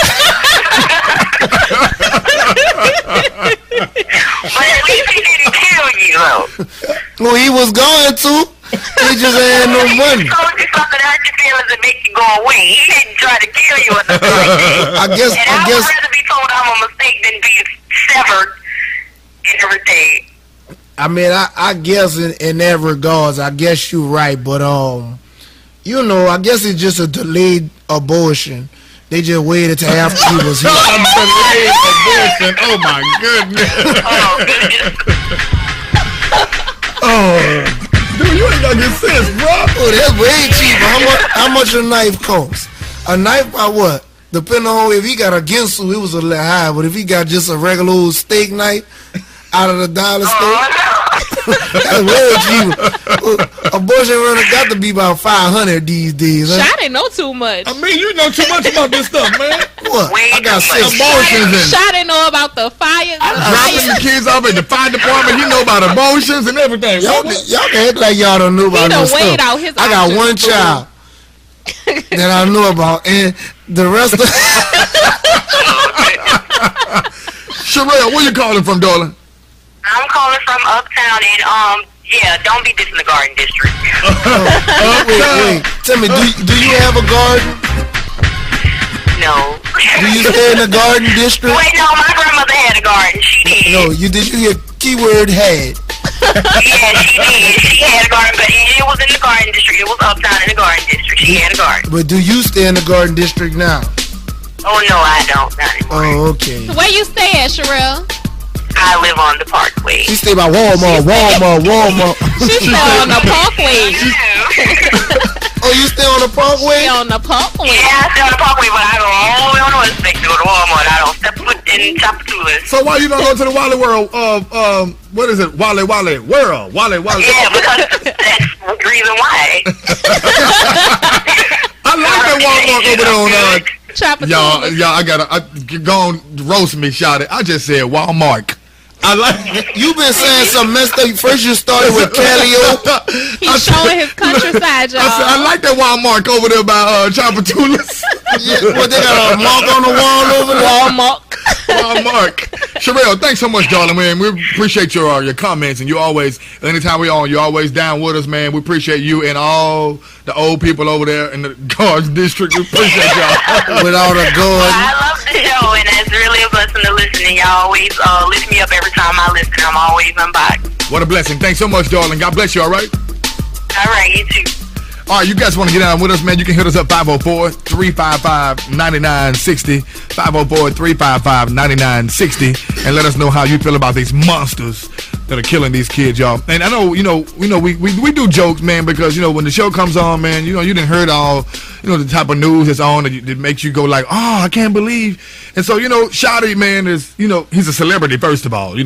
But at least he didn't kill you, though. Well, he was going to. He just had no money. He told you something that hurt your feelings and make you go away. He didn't try to kill you or nothing like that. I guess. I'd rather be told I'm a mistake than be severed everything. I mean, I guess in that regards, I guess you're right, but you know, I guess it's just a delayed abortion. They just waited till after he was here. Delayed abortion. Oh my goodness. Oh, goodness. Dude, you ain't got good sense, bro. Oh, that's way cheaper. How much a knife costs? A knife by what? Depending on if he got a Ginsu, it was a little high. But if he got just a regular old steak knife out of the dollar store, that's way cheaper. Abortion running got to be about 500 these days. Huh? Shot didn't know too much. I mean, you know too much about this stuff, man. What? I got 6 abortions and Shot didn't know about the fire. dropping the kids off at the fire department. He know about abortions and everything. Y'all can act like y'all don't know about done this stuff. weighed out his I got options, one boo. child that I know about, and the rest of Sherelle, where you calling from, darling? I'm calling from Uptown, and yeah, don't be dissing the Garden District. wait. Tell me, do you have a garden? No. Do you stay in the Garden District? Wait, no, my grandmother had a garden. She did. No, did you hear keyword had? Yeah, she did. She had a garden, but it was in the Garden District. It was Uptown in the Garden District. She had a garden. But do you stay in the Garden District now? Oh, no, I don't. Not anymore. Oh, okay. Where you stay at, Sherelle? I live on the Parkway. She stay by Walmart. She stay on the Parkway. Oh, you stay on the Parkway? Stay on the Parkway. Yeah, I stay on the Parkway, but I don't expect to go to Walmart. I don't step foot in Chapatulas. So why you don't go to the Wally World? What is it? Wally World. Wally. Yeah, because that's the reason why. I like that Walmart over there on Chapatulas. y'all, I go on roast me, shot it. I just said Walmart. I like. You been saying something messed up. First you started with Calio. He's showing his countryside, y'all. I like that Walmart over there by Chapatulas. Yeah, what, they got a mark on the wall over there? Walmart. Sherelle, thanks so much, darling, man. We appreciate your comments, and you always, anytime we on, you're always down with us, man. We appreciate you and all the old people over there in the Garden District. We appreciate y'all. With all the garden. I love the show, and it's really a blessing to listen. And y'all always lift me up every time I listen. I'm always unboxed. What a blessing. Thanks so much, darling. God bless you, all right? All right, you too. All right, you guys want to get on with us, man, you can hit us up 504-355-9960, 504-355-9960, and let us know how you feel about these monsters that are killing these kids, y'all. And I know, we do jokes, man, because, when the show comes on, man, you done heard all, the type of news that's on that makes you go like, oh, I can't believe. And so, Shotty, man, is, he's a celebrity, first of all. We're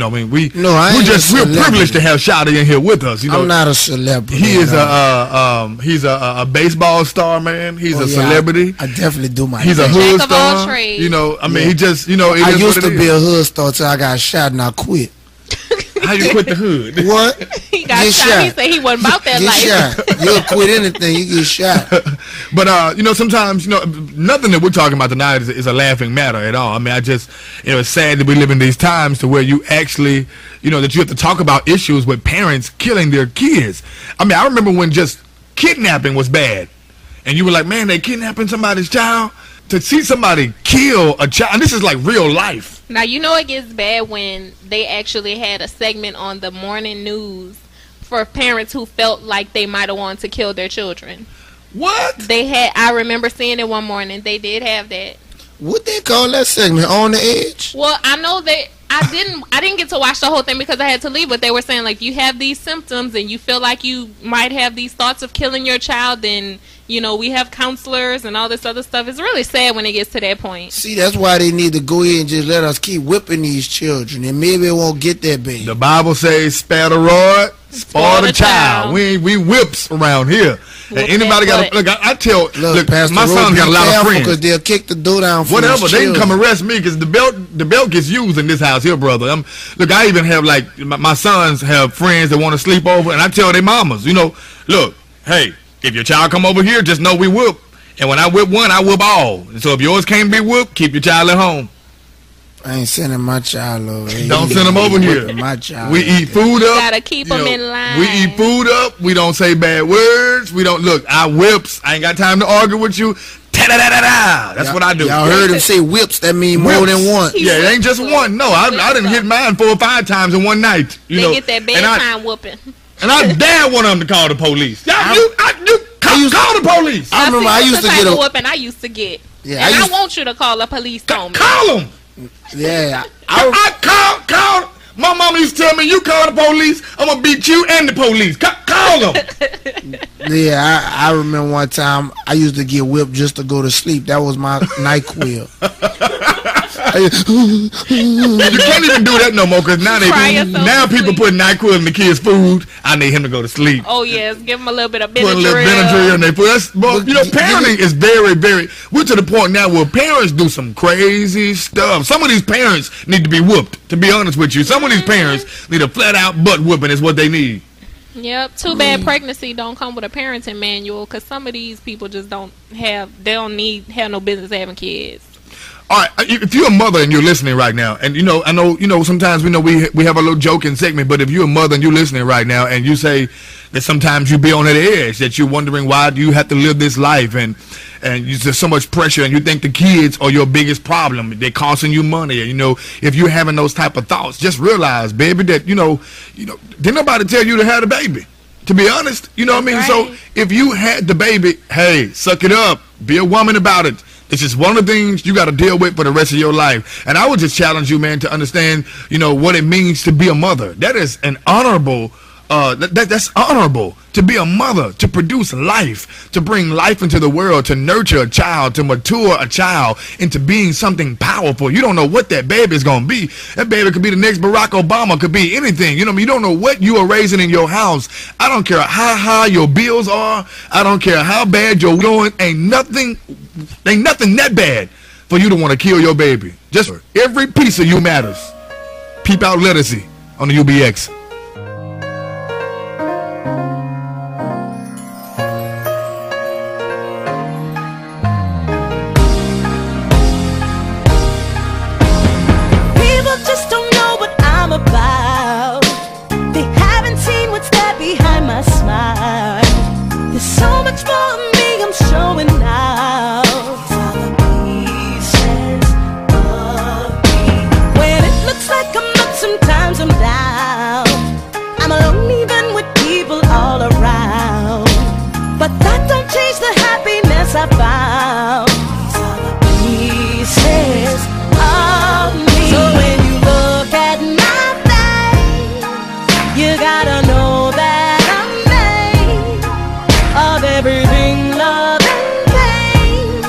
privileged to have Shotty in here with us. I'm not a celebrity. He is he's a baseball star, man. He's a celebrity. I definitely do my He's thing. a hood Jack of all star. trades. He just, it I is used what to it be is. a hood star till I got shot and I quit. How you quit the hood? What? He got Get shot. He said he wasn't about that Get life. shot. You'll quit anything, you get shot. But sometimes nothing that we're talking about tonight is a laughing matter at all. I mean, it's sad that we live in these times to where you actually that you have to talk about issues with parents killing their kids. I mean, I remember when just kidnapping was bad, and you were like, man, they kidnapping somebody's child. To see somebody kill a child, and this is like real life. Now, it gets bad when they actually had a segment on the morning news for parents who felt like they might have wanted to kill their children. What? I remember seeing it one morning. They did have that. What they call that segment? On the Edge? Well, I know that I didn't get to watch the whole thing because I had to leave, but they were saying, like, you have these symptoms and you feel like you might have these thoughts of killing your child, then we have counselors and all this other stuff. It's really sad when it gets to that point. See, that's why they need to go ahead and just let us keep whipping these children, and maybe it won't get that bad. The Bible says, spare the rod, spoil the child. We whips around here. And anybody got look? I tell look, my son got a lot of friends because they'll kick the door down. For whatever, they can come arrest me because the belt gets used in this house here, brother. Look, I even have my sons have friends that want to sleep over, and I tell their mamas, look, hey. If your child come over here, just know we whoop. And when I whip one, I whip all. And so if yours can't be whooped, keep your child at home. I ain't sending my child over here. Don't send him over here. My child. We eat food up. You gotta keep them in line. We eat food up. We don't say bad words. We don't look. I whips. I ain't got time to argue with you. Tap Da-da-da-da-da. That's what I do. Y'all heard him say whips. That mean more than one. Yeah, it ain't just one. No, I done hit mine 4 or 5 times in one night. You know, get that bedtime whooping. And I dare one of them to call the police. Call the police. I remember I used to get a whooping I used to get. Yeah, and I want you to call the police on me. Call them. Yeah, I call. My mama used to tell me, you call the police, I'm going to beat you and the police. Call them. Yeah, I remember one time I used to get whipped just to go to sleep. That was my NyQuil. You can't even do that no more because now people put NyQuil in the kids' food. I need him to go to sleep. Oh, yes. Give him a little bit of Benadryl. Put a little Benadryl in there. Parenting is very, very... We're to the point now where parents do some crazy stuff. Some of these parents need to be whooped, to be honest with you. Some of these parents need a flat-out butt whooping is what they need. Yep. Too bad pregnancy don't come with a parenting manual because some of these people just don't have no business having kids. All right, if you're a mother and you're listening right now, and I know sometimes we have a little joking segment, but if you're a mother and you're listening right now and you say that sometimes you be on that edge, that you're wondering why do you have to live this life, and there's so much pressure, and you think the kids are your biggest problem, they're costing you money, and if you're having those type of thoughts, just realize, baby, that didn't nobody tell you to have the baby. To be honest, you know what I mean? Right. So if you had the baby, hey, suck it up, be a woman about it. It's just one of the things you got to deal with for the rest of your life. And I would just challenge you, man, to understand, what it means to be a mother. That is an honorable, that's honorable to be a mother, to produce life, to bring life into the world, to nurture a child, to mature a child into being something powerful. You don't know what that baby is going to be. That baby could be the next Barack Obama, could be anything. You don't know what you are raising in your house. I don't care how high your bills are. I don't care how bad you're doing. Ain't nothing that bad for you to want to kill your baby. Just every piece of you matters. Peep out literacy on the UBX. People just don't know what I'm about. They haven't seen what's there behind my smile. There's so much more of me I'm showing now. When it looks like I'm up, sometimes I'm down. I'm alone even with people all around. But that don't change the happiness I found. Pieces of me. So when you look at my face, you gotta know that I'm made of everything, love and pain.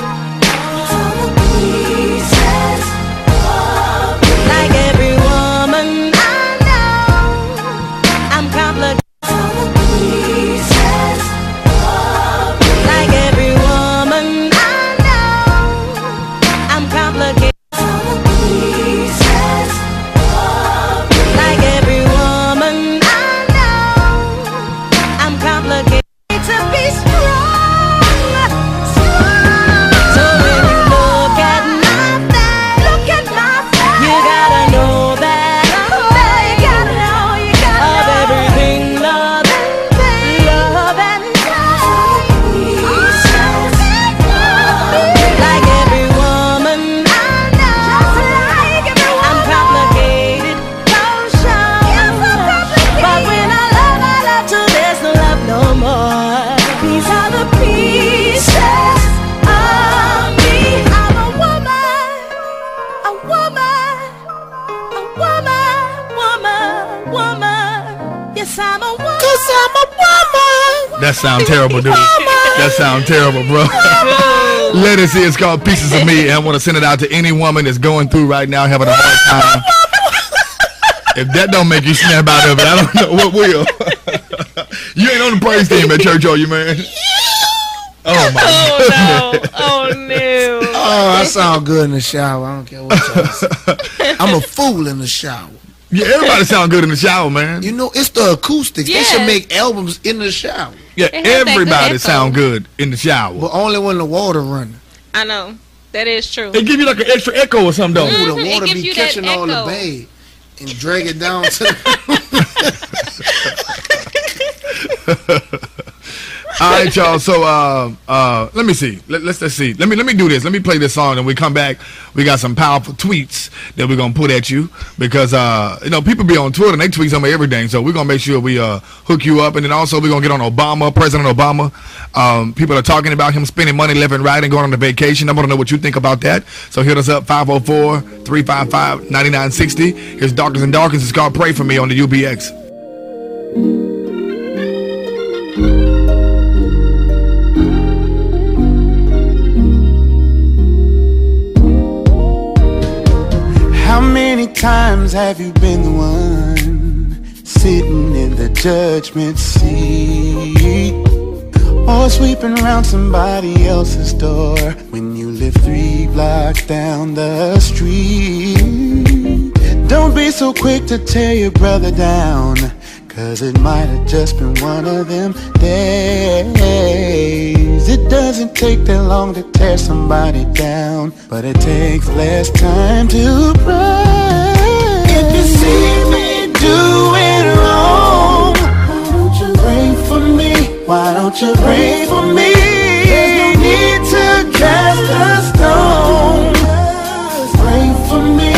Pieces of me. Like every woman I know, I'm complicated. Pieces of me. Like every woman I know, I'm complicated. Pieces of me. Like every woman I know, I'm complicated. To be strong. So when you look at my face, you gotta know that I'm made of everything, love and pain. Like every woman I know, I'm complicated, don't show. But when I love till there's no love no more. These are the pieces of me. I'm a woman, a woman, a woman. Yes, I'm a woman. 'Cause I'm a woman. That sound terrible, dude. That sound terrible, bro. Let us see. It's called Pieces of Me, and I want to send it out to any woman that's going through right now, having a hard time. If that don't make you snap out of it, I don't know what will. You ain't on the praise team at church, are you, man? Oh my goodness. Oh no. Oh, I sound good in the shower. I don't care what y'all say. I'm a fool in the shower. Yeah, everybody sound good in the shower, man. It's the acoustics. They should Yes. make albums in the shower. Yeah, It has that good everybody echo. sound good in the shower. But only when the water running. I know. That is true. They give you like an extra echo or something, don't Ooh, they? the It water gives be you that catching all the echo. bag and drag it down to the All right, y'all. So let me see. Let's see. Let me do this. Let me play this song, and we come back. We got some powerful tweets that we're gonna put at you because people be on Twitter and they tweet some of everything. So we're gonna make sure we hook you up, and then also we're gonna get on Obama, President Obama. People are talking about him spending money left and right and going on a vacation. I want to know what you think about that. So hit us up 504-355-9960. Here's Darkins and Darkins. It's called "Pray for Me" on the UBX. How many times have you been the one sitting in the judgment seat, or sweeping around somebody else's door when you live 3 blocks down the street? Don't be so quick to tear your brother down, 'cause it might have just been one of them days. It doesn't take that long to tear somebody down, but it takes less time to pray. If you see me doing wrong, why don't you pray for me? Why don't you pray for me? There's no need to cast a stone. Pray for me.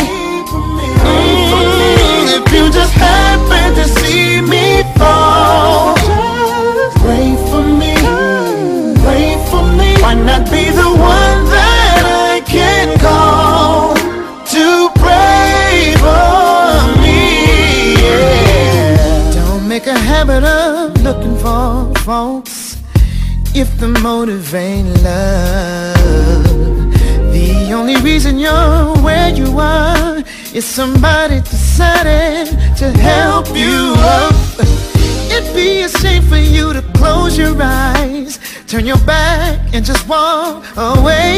If you just happen to see me fall, pray for me. Pray for me. Why not be the one that I can call to pray for me? Yeah. Don't make a habit of looking for faults if the motive ain't love. The only reason you're where you are is somebody decided to help you up. It'd be a shame for you to close your eyes, turn your back, and just walk away.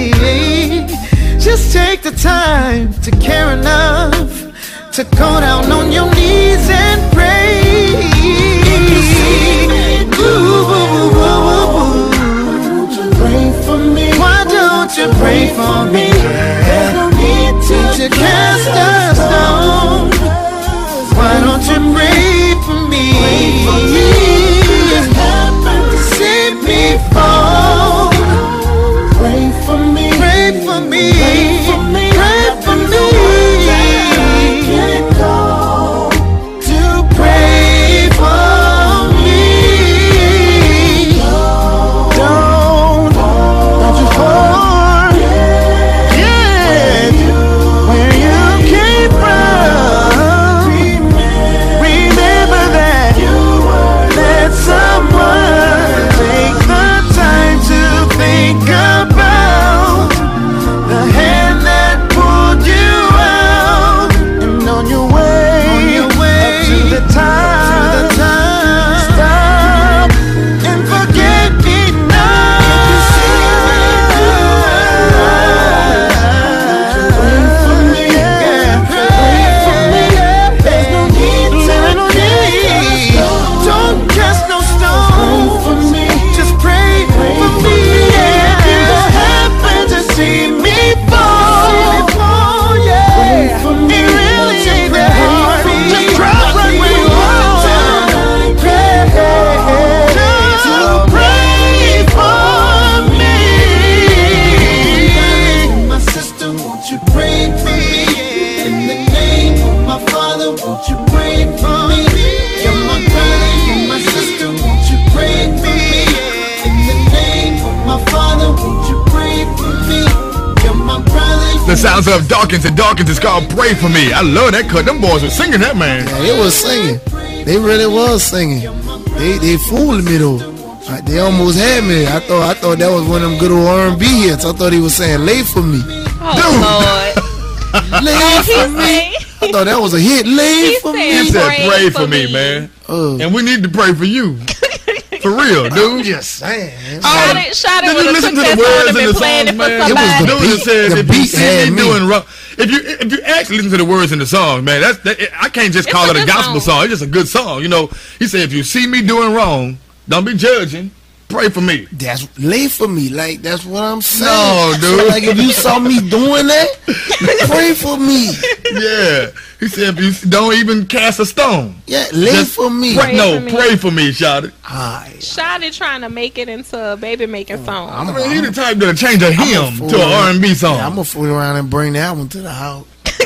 Just take the time to care enough to go down on your knees and pray. Pray for me. Why don't you pray for me? There's no need to cast a stone. Why don't you pray for me? Just happen to see me fall. Pray for me. Pray for me. Pray for me. Pray for me. To pray for me. Don't you fall. Yeah. Where you came from. Remember that. Let someone take the time to think about the hand that pulled you out, and on your way up to the top. Stop and forget me now. Pray for me. Pray for me. There's no need to don't cast no stone for me. Just pray for me. If you happen to see me fall, pray for me. It really ain't that hard. Just drop right where you are. Pray for me. My sister, won't you pray for me? In the name of my Father, won't you pray for me? You're my brother, you're my sister, won't you pray for me? In the name of my Father, won't you pray for me? You're my brother. The sounds of Dawkins and Dawkins is called "Pray for Me." I love that cut. Them boys were singing that, man. Yeah, they was singing. They really was singing. They fooled me though. Like, they almost had me. I thought that was one of them good old R&B hits. I thought he was saying "Lay for me." Oh, Lay for me. I thought that was a hit. Lay for me. He said, "Pray for me, man." And we need to pray for you. For real, dude. Just saying. Shot it Did with you a listen to the success words on in and the playing it songs, for man? somebody. It was Dude, it says, the if you beat see had me me. doing wrong, if you actually listen to the words in the song, man, I can't just call a it a good gospel song. song. It's just a good song. You know, he said, if you see me doing wrong, don't be judging. Pray for me. That's lay for me. Like, that's what I'm saying. No, dude. So, like, if you saw me doing that, pray for me. Yeah. He said, if you don't even cast a stone. Yeah, lay for me. Pray for me, Shawty. Shawty trying to make it into a baby making song. I mean, he the type that'll change a hymn to an R&B song. Yeah, I'm going to fool around and bring that one to the house.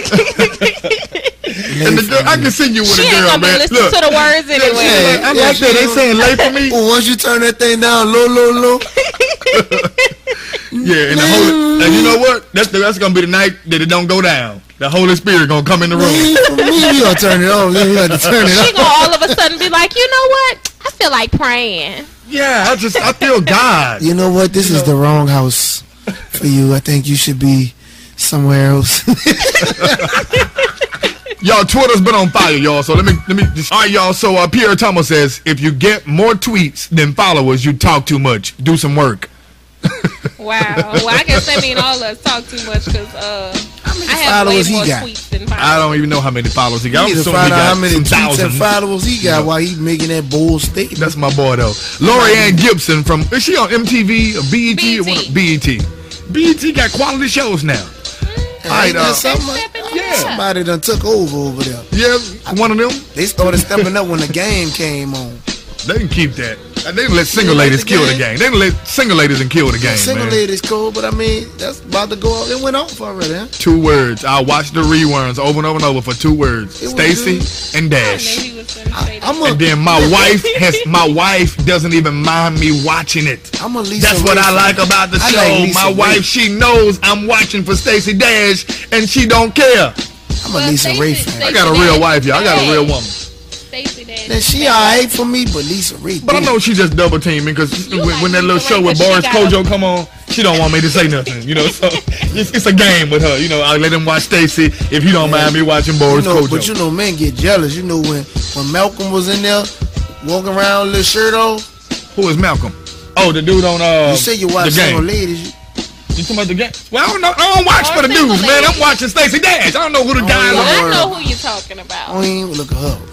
And the girl, I can see you with a girl, man. Listen to the words anyway. Yeah, I'm like that. They saying lay for me. Well, once you turn that thing down low. Yeah, and you know what? That's gonna be the night that it don't go down. The Holy Spirit gonna come in the room. You gonna turn it on. You got to turn it on. She gonna all of a sudden be like, you know what? I feel like praying. Yeah, I feel God. You know what? This is the wrong house for you. I think you should be somewhere else. Y'all, Twitter's been on fire, y'all. So let me just, all right, y'all. So Pierre Thomas says, if you get more tweets than followers, you talk too much. Do some work. Wow. Well, I guess that mean all of us talk too much because I have way more tweets than followers. I don't even know how many followers he got. You need to find out how many tweets and followers he got while he's making that bold statement. That's my boy, though. Lori Ann Gibson from, is she on MTV or BET? BET got quality shows now. Somebody done took over there. Yeah, one of them. They started stepping up when the game came on. They can keep that. They didn't let single ladies kill the game. They didn't let single ladies and kill the game, Single ladies cool, but I mean, that's about to go out. It went off already, huh? 2 words. I watched the reruns over and over and over for 2 words. Stacy and Dash. And then my wife doesn't even mind me watching it. That's what I like about the show. My wife, she knows I'm watching for Stacy Dash, and she don't care. I'm a Lisa Ray fan. I got a real wife, y'all. I got a real woman. Now she alright for me, but Lisa Ray. But I know she just double teaming because when that little show with Boris Kojo come on, she don't want me to say nothing, you know. So it's a game with her, you know. I let him watch Stacy if you don't mind me watching Boris Kojo. But you know, men get jealous. You know when Malcolm was in there walking around with his shirt off. Who is Malcolm? Oh, the dude on You say you watch single ladies. You talking about the game? Well, I don't watch for the dudes, man. I'm watching Stacey Dash. I don't know who the guys are. I know who you're talking about. I ain't look her up.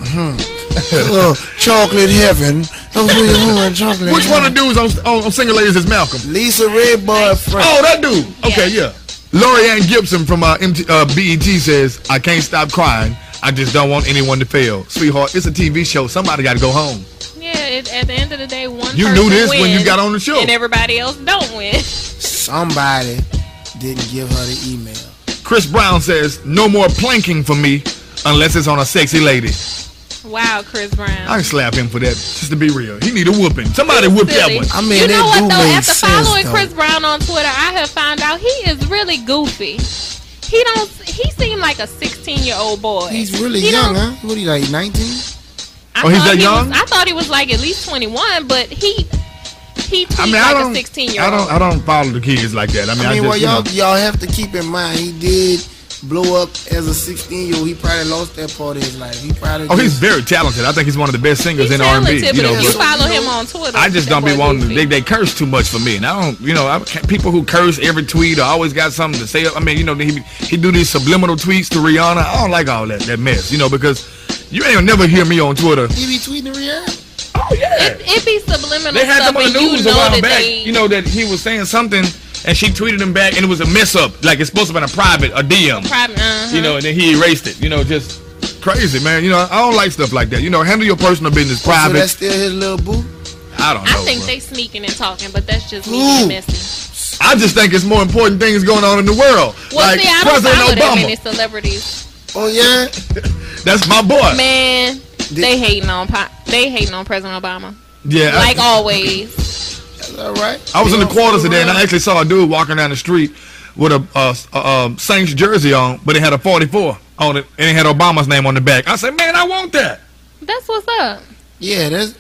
Chocolate Heaven. Chocolate Which one of the dudes on Single Ladies is Malcolm? Lisa Ray boyfriend. Oh, that dude. Okay, yeah. Lori Ann Gibson from BET says, I can't stop crying. I just don't want anyone to fail. Sweetheart, it's a TV show. Somebody got to go home. Yeah, at the end of the day, one you person knew this wins when you got on the show. And everybody else don't win. Somebody didn't give her the email. Chris Brown says, no more planking for me unless it's on a sexy lady. Wow, Chris Brown. I can slap him for that, just to be real. He need a whooping. Somebody whip that one. I mean, you know what, though? After following though. Chris Brown on Twitter, I have found out he is really goofy. He seemed like a 16-year-old boy. He's really young, huh? What, he like 19? He's that young? I thought he was like at least 21, but he tweets like a 16-year-old. I don't follow the kids like that. I mean, well, y'all have to keep in mind he did blow up as a 16-year-old. He probably lost that part of his life. He's very talented. I think he's one of the best singers in R&B. You know, you follow him on Twitter. I just don't be wanting. They curse too much for me, and I don't. You know, people who curse every tweet or always got something to say. I mean, you know, he do these subliminal tweets to Rihanna. I don't like all that mess. You know, because you ain't never hear me on Twitter. He be tweeting Rihanna. Oh yeah. It be subliminal. They had them on the news a while back. You know that he was saying something. And she tweeted him back, and it was a mess up. Like, it's supposed to have been a DM. You know, and then he erased it. You know, just crazy, man. You know, I don't like stuff like that. You know, handle your personal business private. So that's still his little boo? I don't know. I think they sneaking and talking, but that's just me being messy. I just think it's more important things going on in the world. Well, like see, I don't follow that many celebrities. Oh, yeah? That's my boy. Man, they hating on President Obama. Yeah. Like always. All right. I was in the quarters today, and I actually saw a dude walking down the street with a Saints jersey on, but it had a 44 on it, and it had Obama's name on the back. I said, man, I want that. That's what's up. Yeah, it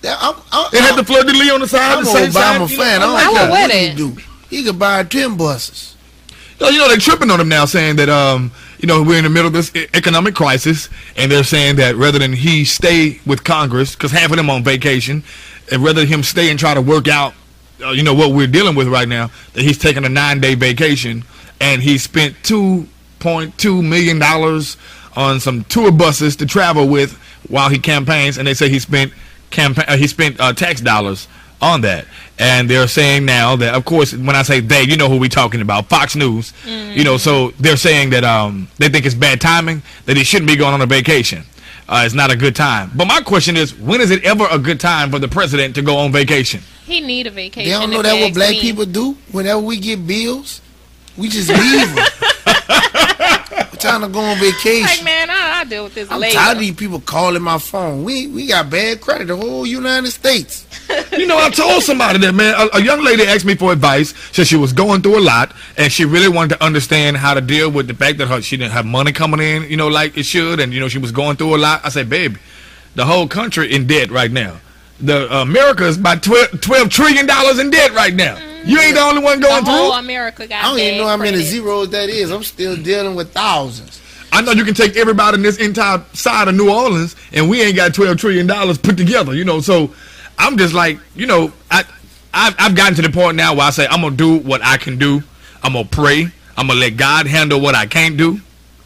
had the fleur-de-lis on the side. I'm an Obama fan. I would wear that. He could buy 10 buses. You know, they're tripping on him now, saying that, you know, we're in the middle of this economic crisis, and they're saying that rather than he stay with Congress, because half of them on vacation, and rather him stay and try to work out, you know, what we're dealing with right now, that he's taking a 9-day vacation, and he spent $2.2 million on some tour buses to travel with while he campaigns, and they say he spent tax dollars on that. And they're saying now that, of course, when I say they, you know who we talking about, Fox News. You know, so they're saying that they think it's bad timing, that he shouldn't be going on a vacation. It's not a good time. But my question is, when is it ever a good time for the president to go on vacation? He need a vacation. They don't know that what black people do? Whenever we get bills, we just leave them. We're trying to go on vacation. Like, man, I'll deal with this later. I'm tired of these people calling my phone. We got bad credit, the whole United States. You know, I told somebody that, man, a young lady asked me for advice. Said she was going through a lot, and she really wanted to understand how to deal with the fact that she didn't have money coming in, you know, like it should, and, you know, she was going through a lot. I said, baby, the whole country in debt right now. America is about $12 trillion in debt right now. You ain't the only one going through. Whole America got I don't even know how many credit. zeros that is. I'm still dealing with thousands. I know you can take everybody in this entire side of New Orleans, and we ain't got $12 trillion put together, you know. So I'm just like, you know, I've gotten to the point now where I say I'm gonna do what I can do. I'm gonna pray. I'm gonna let God handle what I can't do.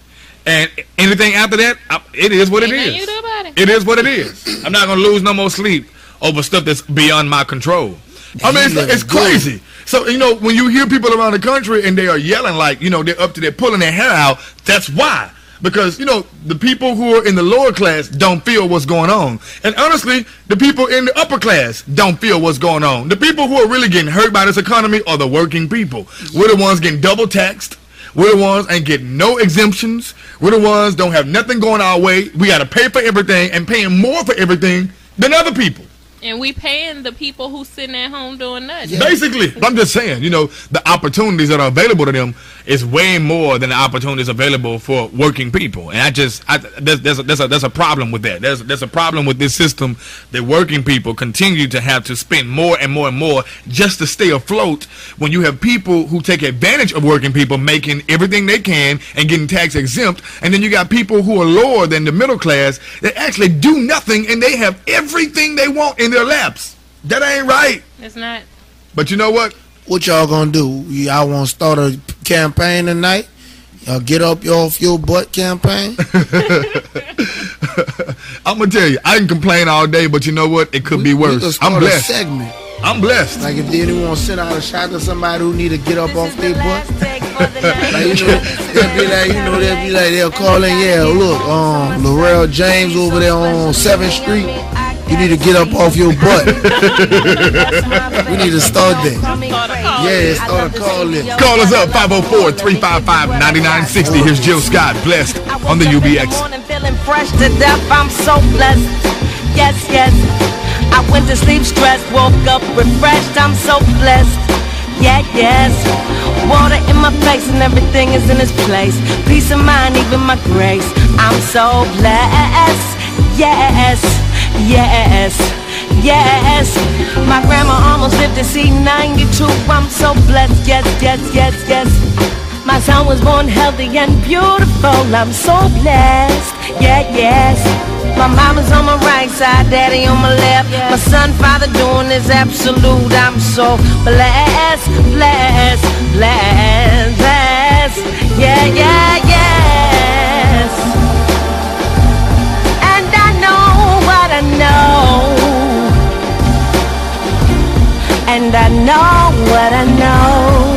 And anything after that, it is what it is. You do about it. It is what it is. I'm not gonna lose no more sleep over stuff that's beyond my control. I mean, it's crazy. So, you know, when you hear people around the country and they are yelling like, you know, they're up to their pulling their hair out, that's why. Because, you know, the people who are in the lower class don't feel what's going on. And honestly, the people in the upper class don't feel what's going on. The people who are really getting hurt by this economy are the working people. We're the ones getting double taxed. We're the ones ain't getting no exemptions. We're the ones don't have nothing going our way. We got to pay for everything and paying more for everything than other people. And we paying the people who sitting at home doing nothing. Yeah. Basically, I'm just saying, you know, the opportunities that are available to them is way more than the opportunities available for working people. And there's a problem with that. There's a problem with this system that working people continue to have to spend more and more and more just to stay afloat, when you have people who take advantage of working people making everything they can and getting tax exempt, and then you got people who are lower than the middle class that actually do nothing and they have everything they want in their laps. That ain't right. It's not. But you know what? What y'all gonna do? Y'all want to start a campaign tonight? Y'all get up off your butt campaign? I'm gonna tell you, I can complain all day, but you know what? It could be worse. I'm blessed. Segment. I'm blessed. Like if they didn't want to send out a shot to somebody who need to get up off their butt. Like, you know, they'll call in, yeah, look, Laurel James over there on 7th Street. You need to get up off your butt. We need to start that. Yeah, start a call in. Call us up, 504-355-9960. Here's Jill Scott, blessed on the UBX. Feeling fresh to death, I'm so blessed. Yes, yes. I went to sleep stressed, woke up refreshed, I'm so blessed. Yeah, yes. Water in my face and everything is in its place. Peace of mind, even my grace. I'm so blessed. Yes. Yes, yes. My grandma almost lived to see 92. I'm so blessed. Yes, yes, yes, yes. My son was born healthy and beautiful. I'm so blessed. Yeah, yes. My mama's on my right side, daddy on my left. My son, father doing is absolute. I'm so blessed, blessed, blessed, blessed. Yeah, yeah, yes. And I know what I know. And I know what I know.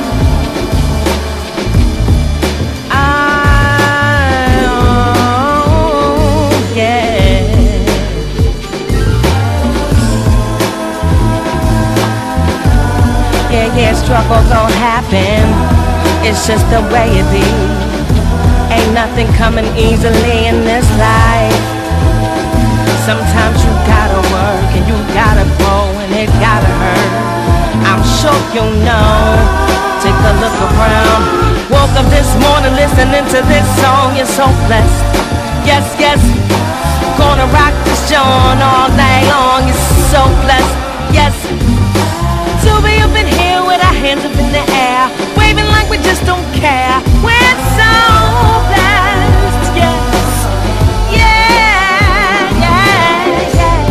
Yeah, struggle gon' happen. It's just the way it be. Ain't nothing coming easily in this life. Sometimes you gotta work and you gotta grow and it gotta hurt. I'm sure you know. Take a look around. Woke up this morning listening to this song. You're so blessed. Yes, yes. Gonna rock this joint all day long. You're so blessed. Yes. To be up in here with our hands up in the air, waving like we just don't care. We're so blessed, yes, yeah, yeah, yeah.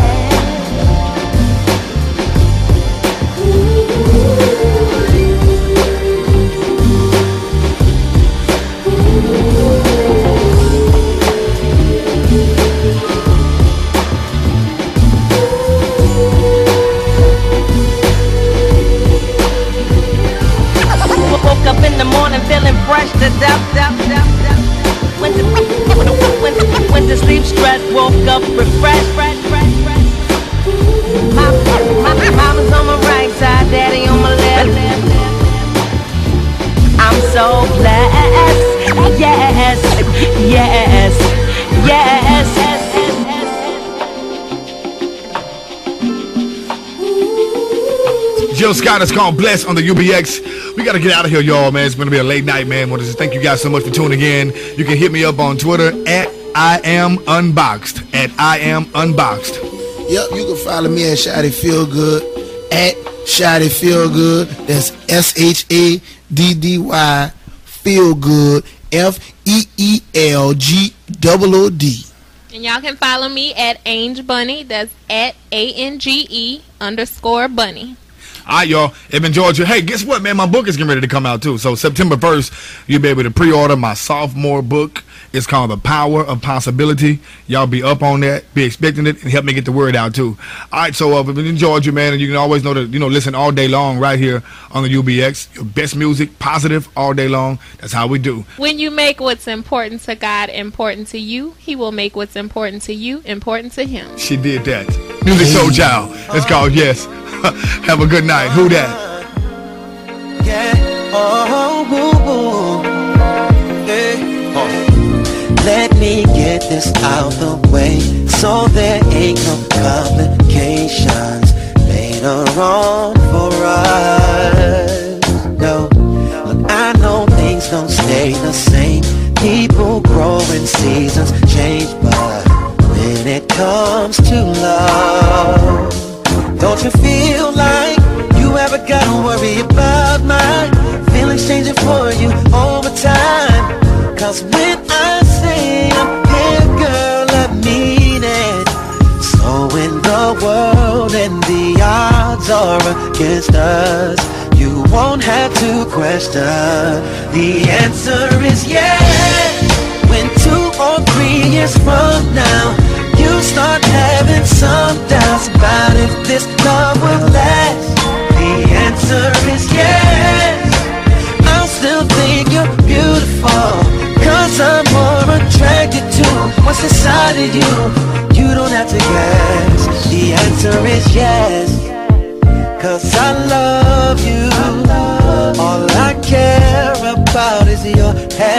Woke up in the morning feeling fresh to death. Went to sleep stressed, woke up refreshed. Mama's on my right side, daddy on my left. I'm so blessed. Yes. Jill Scott is called Bless on the UBX. We got to get out of here, y'all, man. It's going to be a late night, man. Want to just thank you guys so much for tuning in. You can hit me up on Twitter at I Am Unboxed. Yep, you can follow me at Shotty Feelgood, at Shotty Feelgood. That's SHADDY Feelgood, FEELGOOD. And y'all can follow me at Ange Bunny. That's at ANGE_Bunny. All right, y'all. It's been Georgia. Hey, guess what, man? My book is getting ready to come out, too. So September 1st, you'll be able to pre-order my sophomore book. It's called The Power of Possibility. Y'all be up on that. Be expecting it and help me get the word out, too. All right, so we've been Georgia, man. And you can always know to, listen all day long right here on the UBX. Your best music, positive, all day long. That's how we do. When you make what's important to God important to you, He will make what's important to you important to Him. She did that. Music Soul Child. It's called Yes. Have a good night. Who that? Yeah. Yeah. Let me get this out the way so there ain't no complications later on for us. No, look, I know things don't stay the same. People grow and seasons change, but when it comes to love, don't you feel like you ever gotta worry about my feelings changing for you over time? Cause when I say I'm here, girl, I mean it. So when the world and the odds are against us, you won't have to question. The answer is yes. When 2 or 3 years from now you start having some doubts about if this love will last, the answer is yes. I'll still think you're beautiful, cause I'm more attracted to what's inside of you. You don't have to guess. The answer is yes. Cause I love you. All I care about is your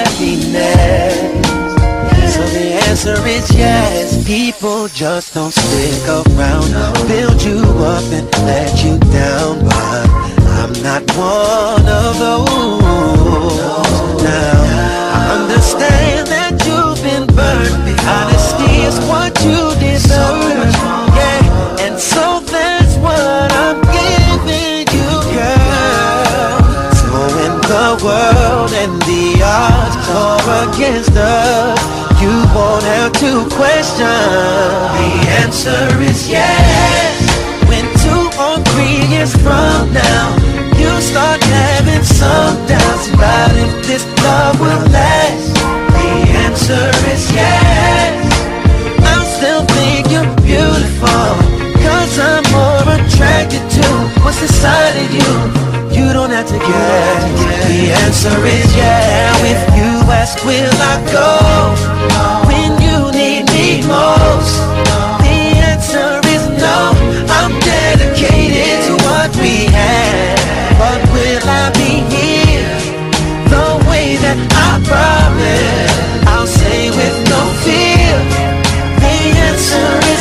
happiness. So the answer is yes. People just don't stick around, build you up and let you down, but I'm not one of those. Now I understand that you've been burned. Honesty is what you deserve. Yeah, and so that's what I'm giving you, girl. So when the world and the odds are against us, you won't have to question. The answer is yes. When 2 or 3 years from now you start having some doubts about if this love will last, the answer is yes. I'll still think you're beautiful, cause I'm more attracted to what's inside of you. You don't have to guess. The answer is yeah. If you ask will I go when you need me most, the answer is no. I'm dedicated to what we have, but will I be here the way that I promised? I'll say with no fear. The answer is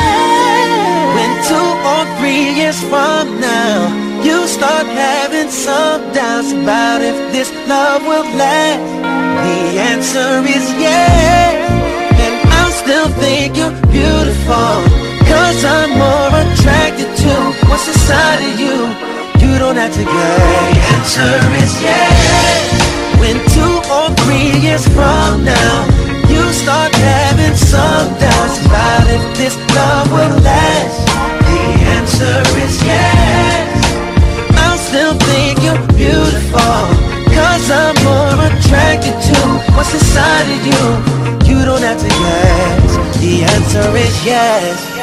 yes. When 2 or 3 years from now you start having some doubts about if this love will last, the answer is yes. And I'll still think you're beautiful, cause I'm more attracted to what's inside of you. You don't have to guess. The answer is yes. When 2 or 3 years from now you start having some doubts about if this love will last, the answer is yes. I'll still think you're beautiful, cause I'm more attracted to what's inside of you. You don't have to guess. The answer is yes.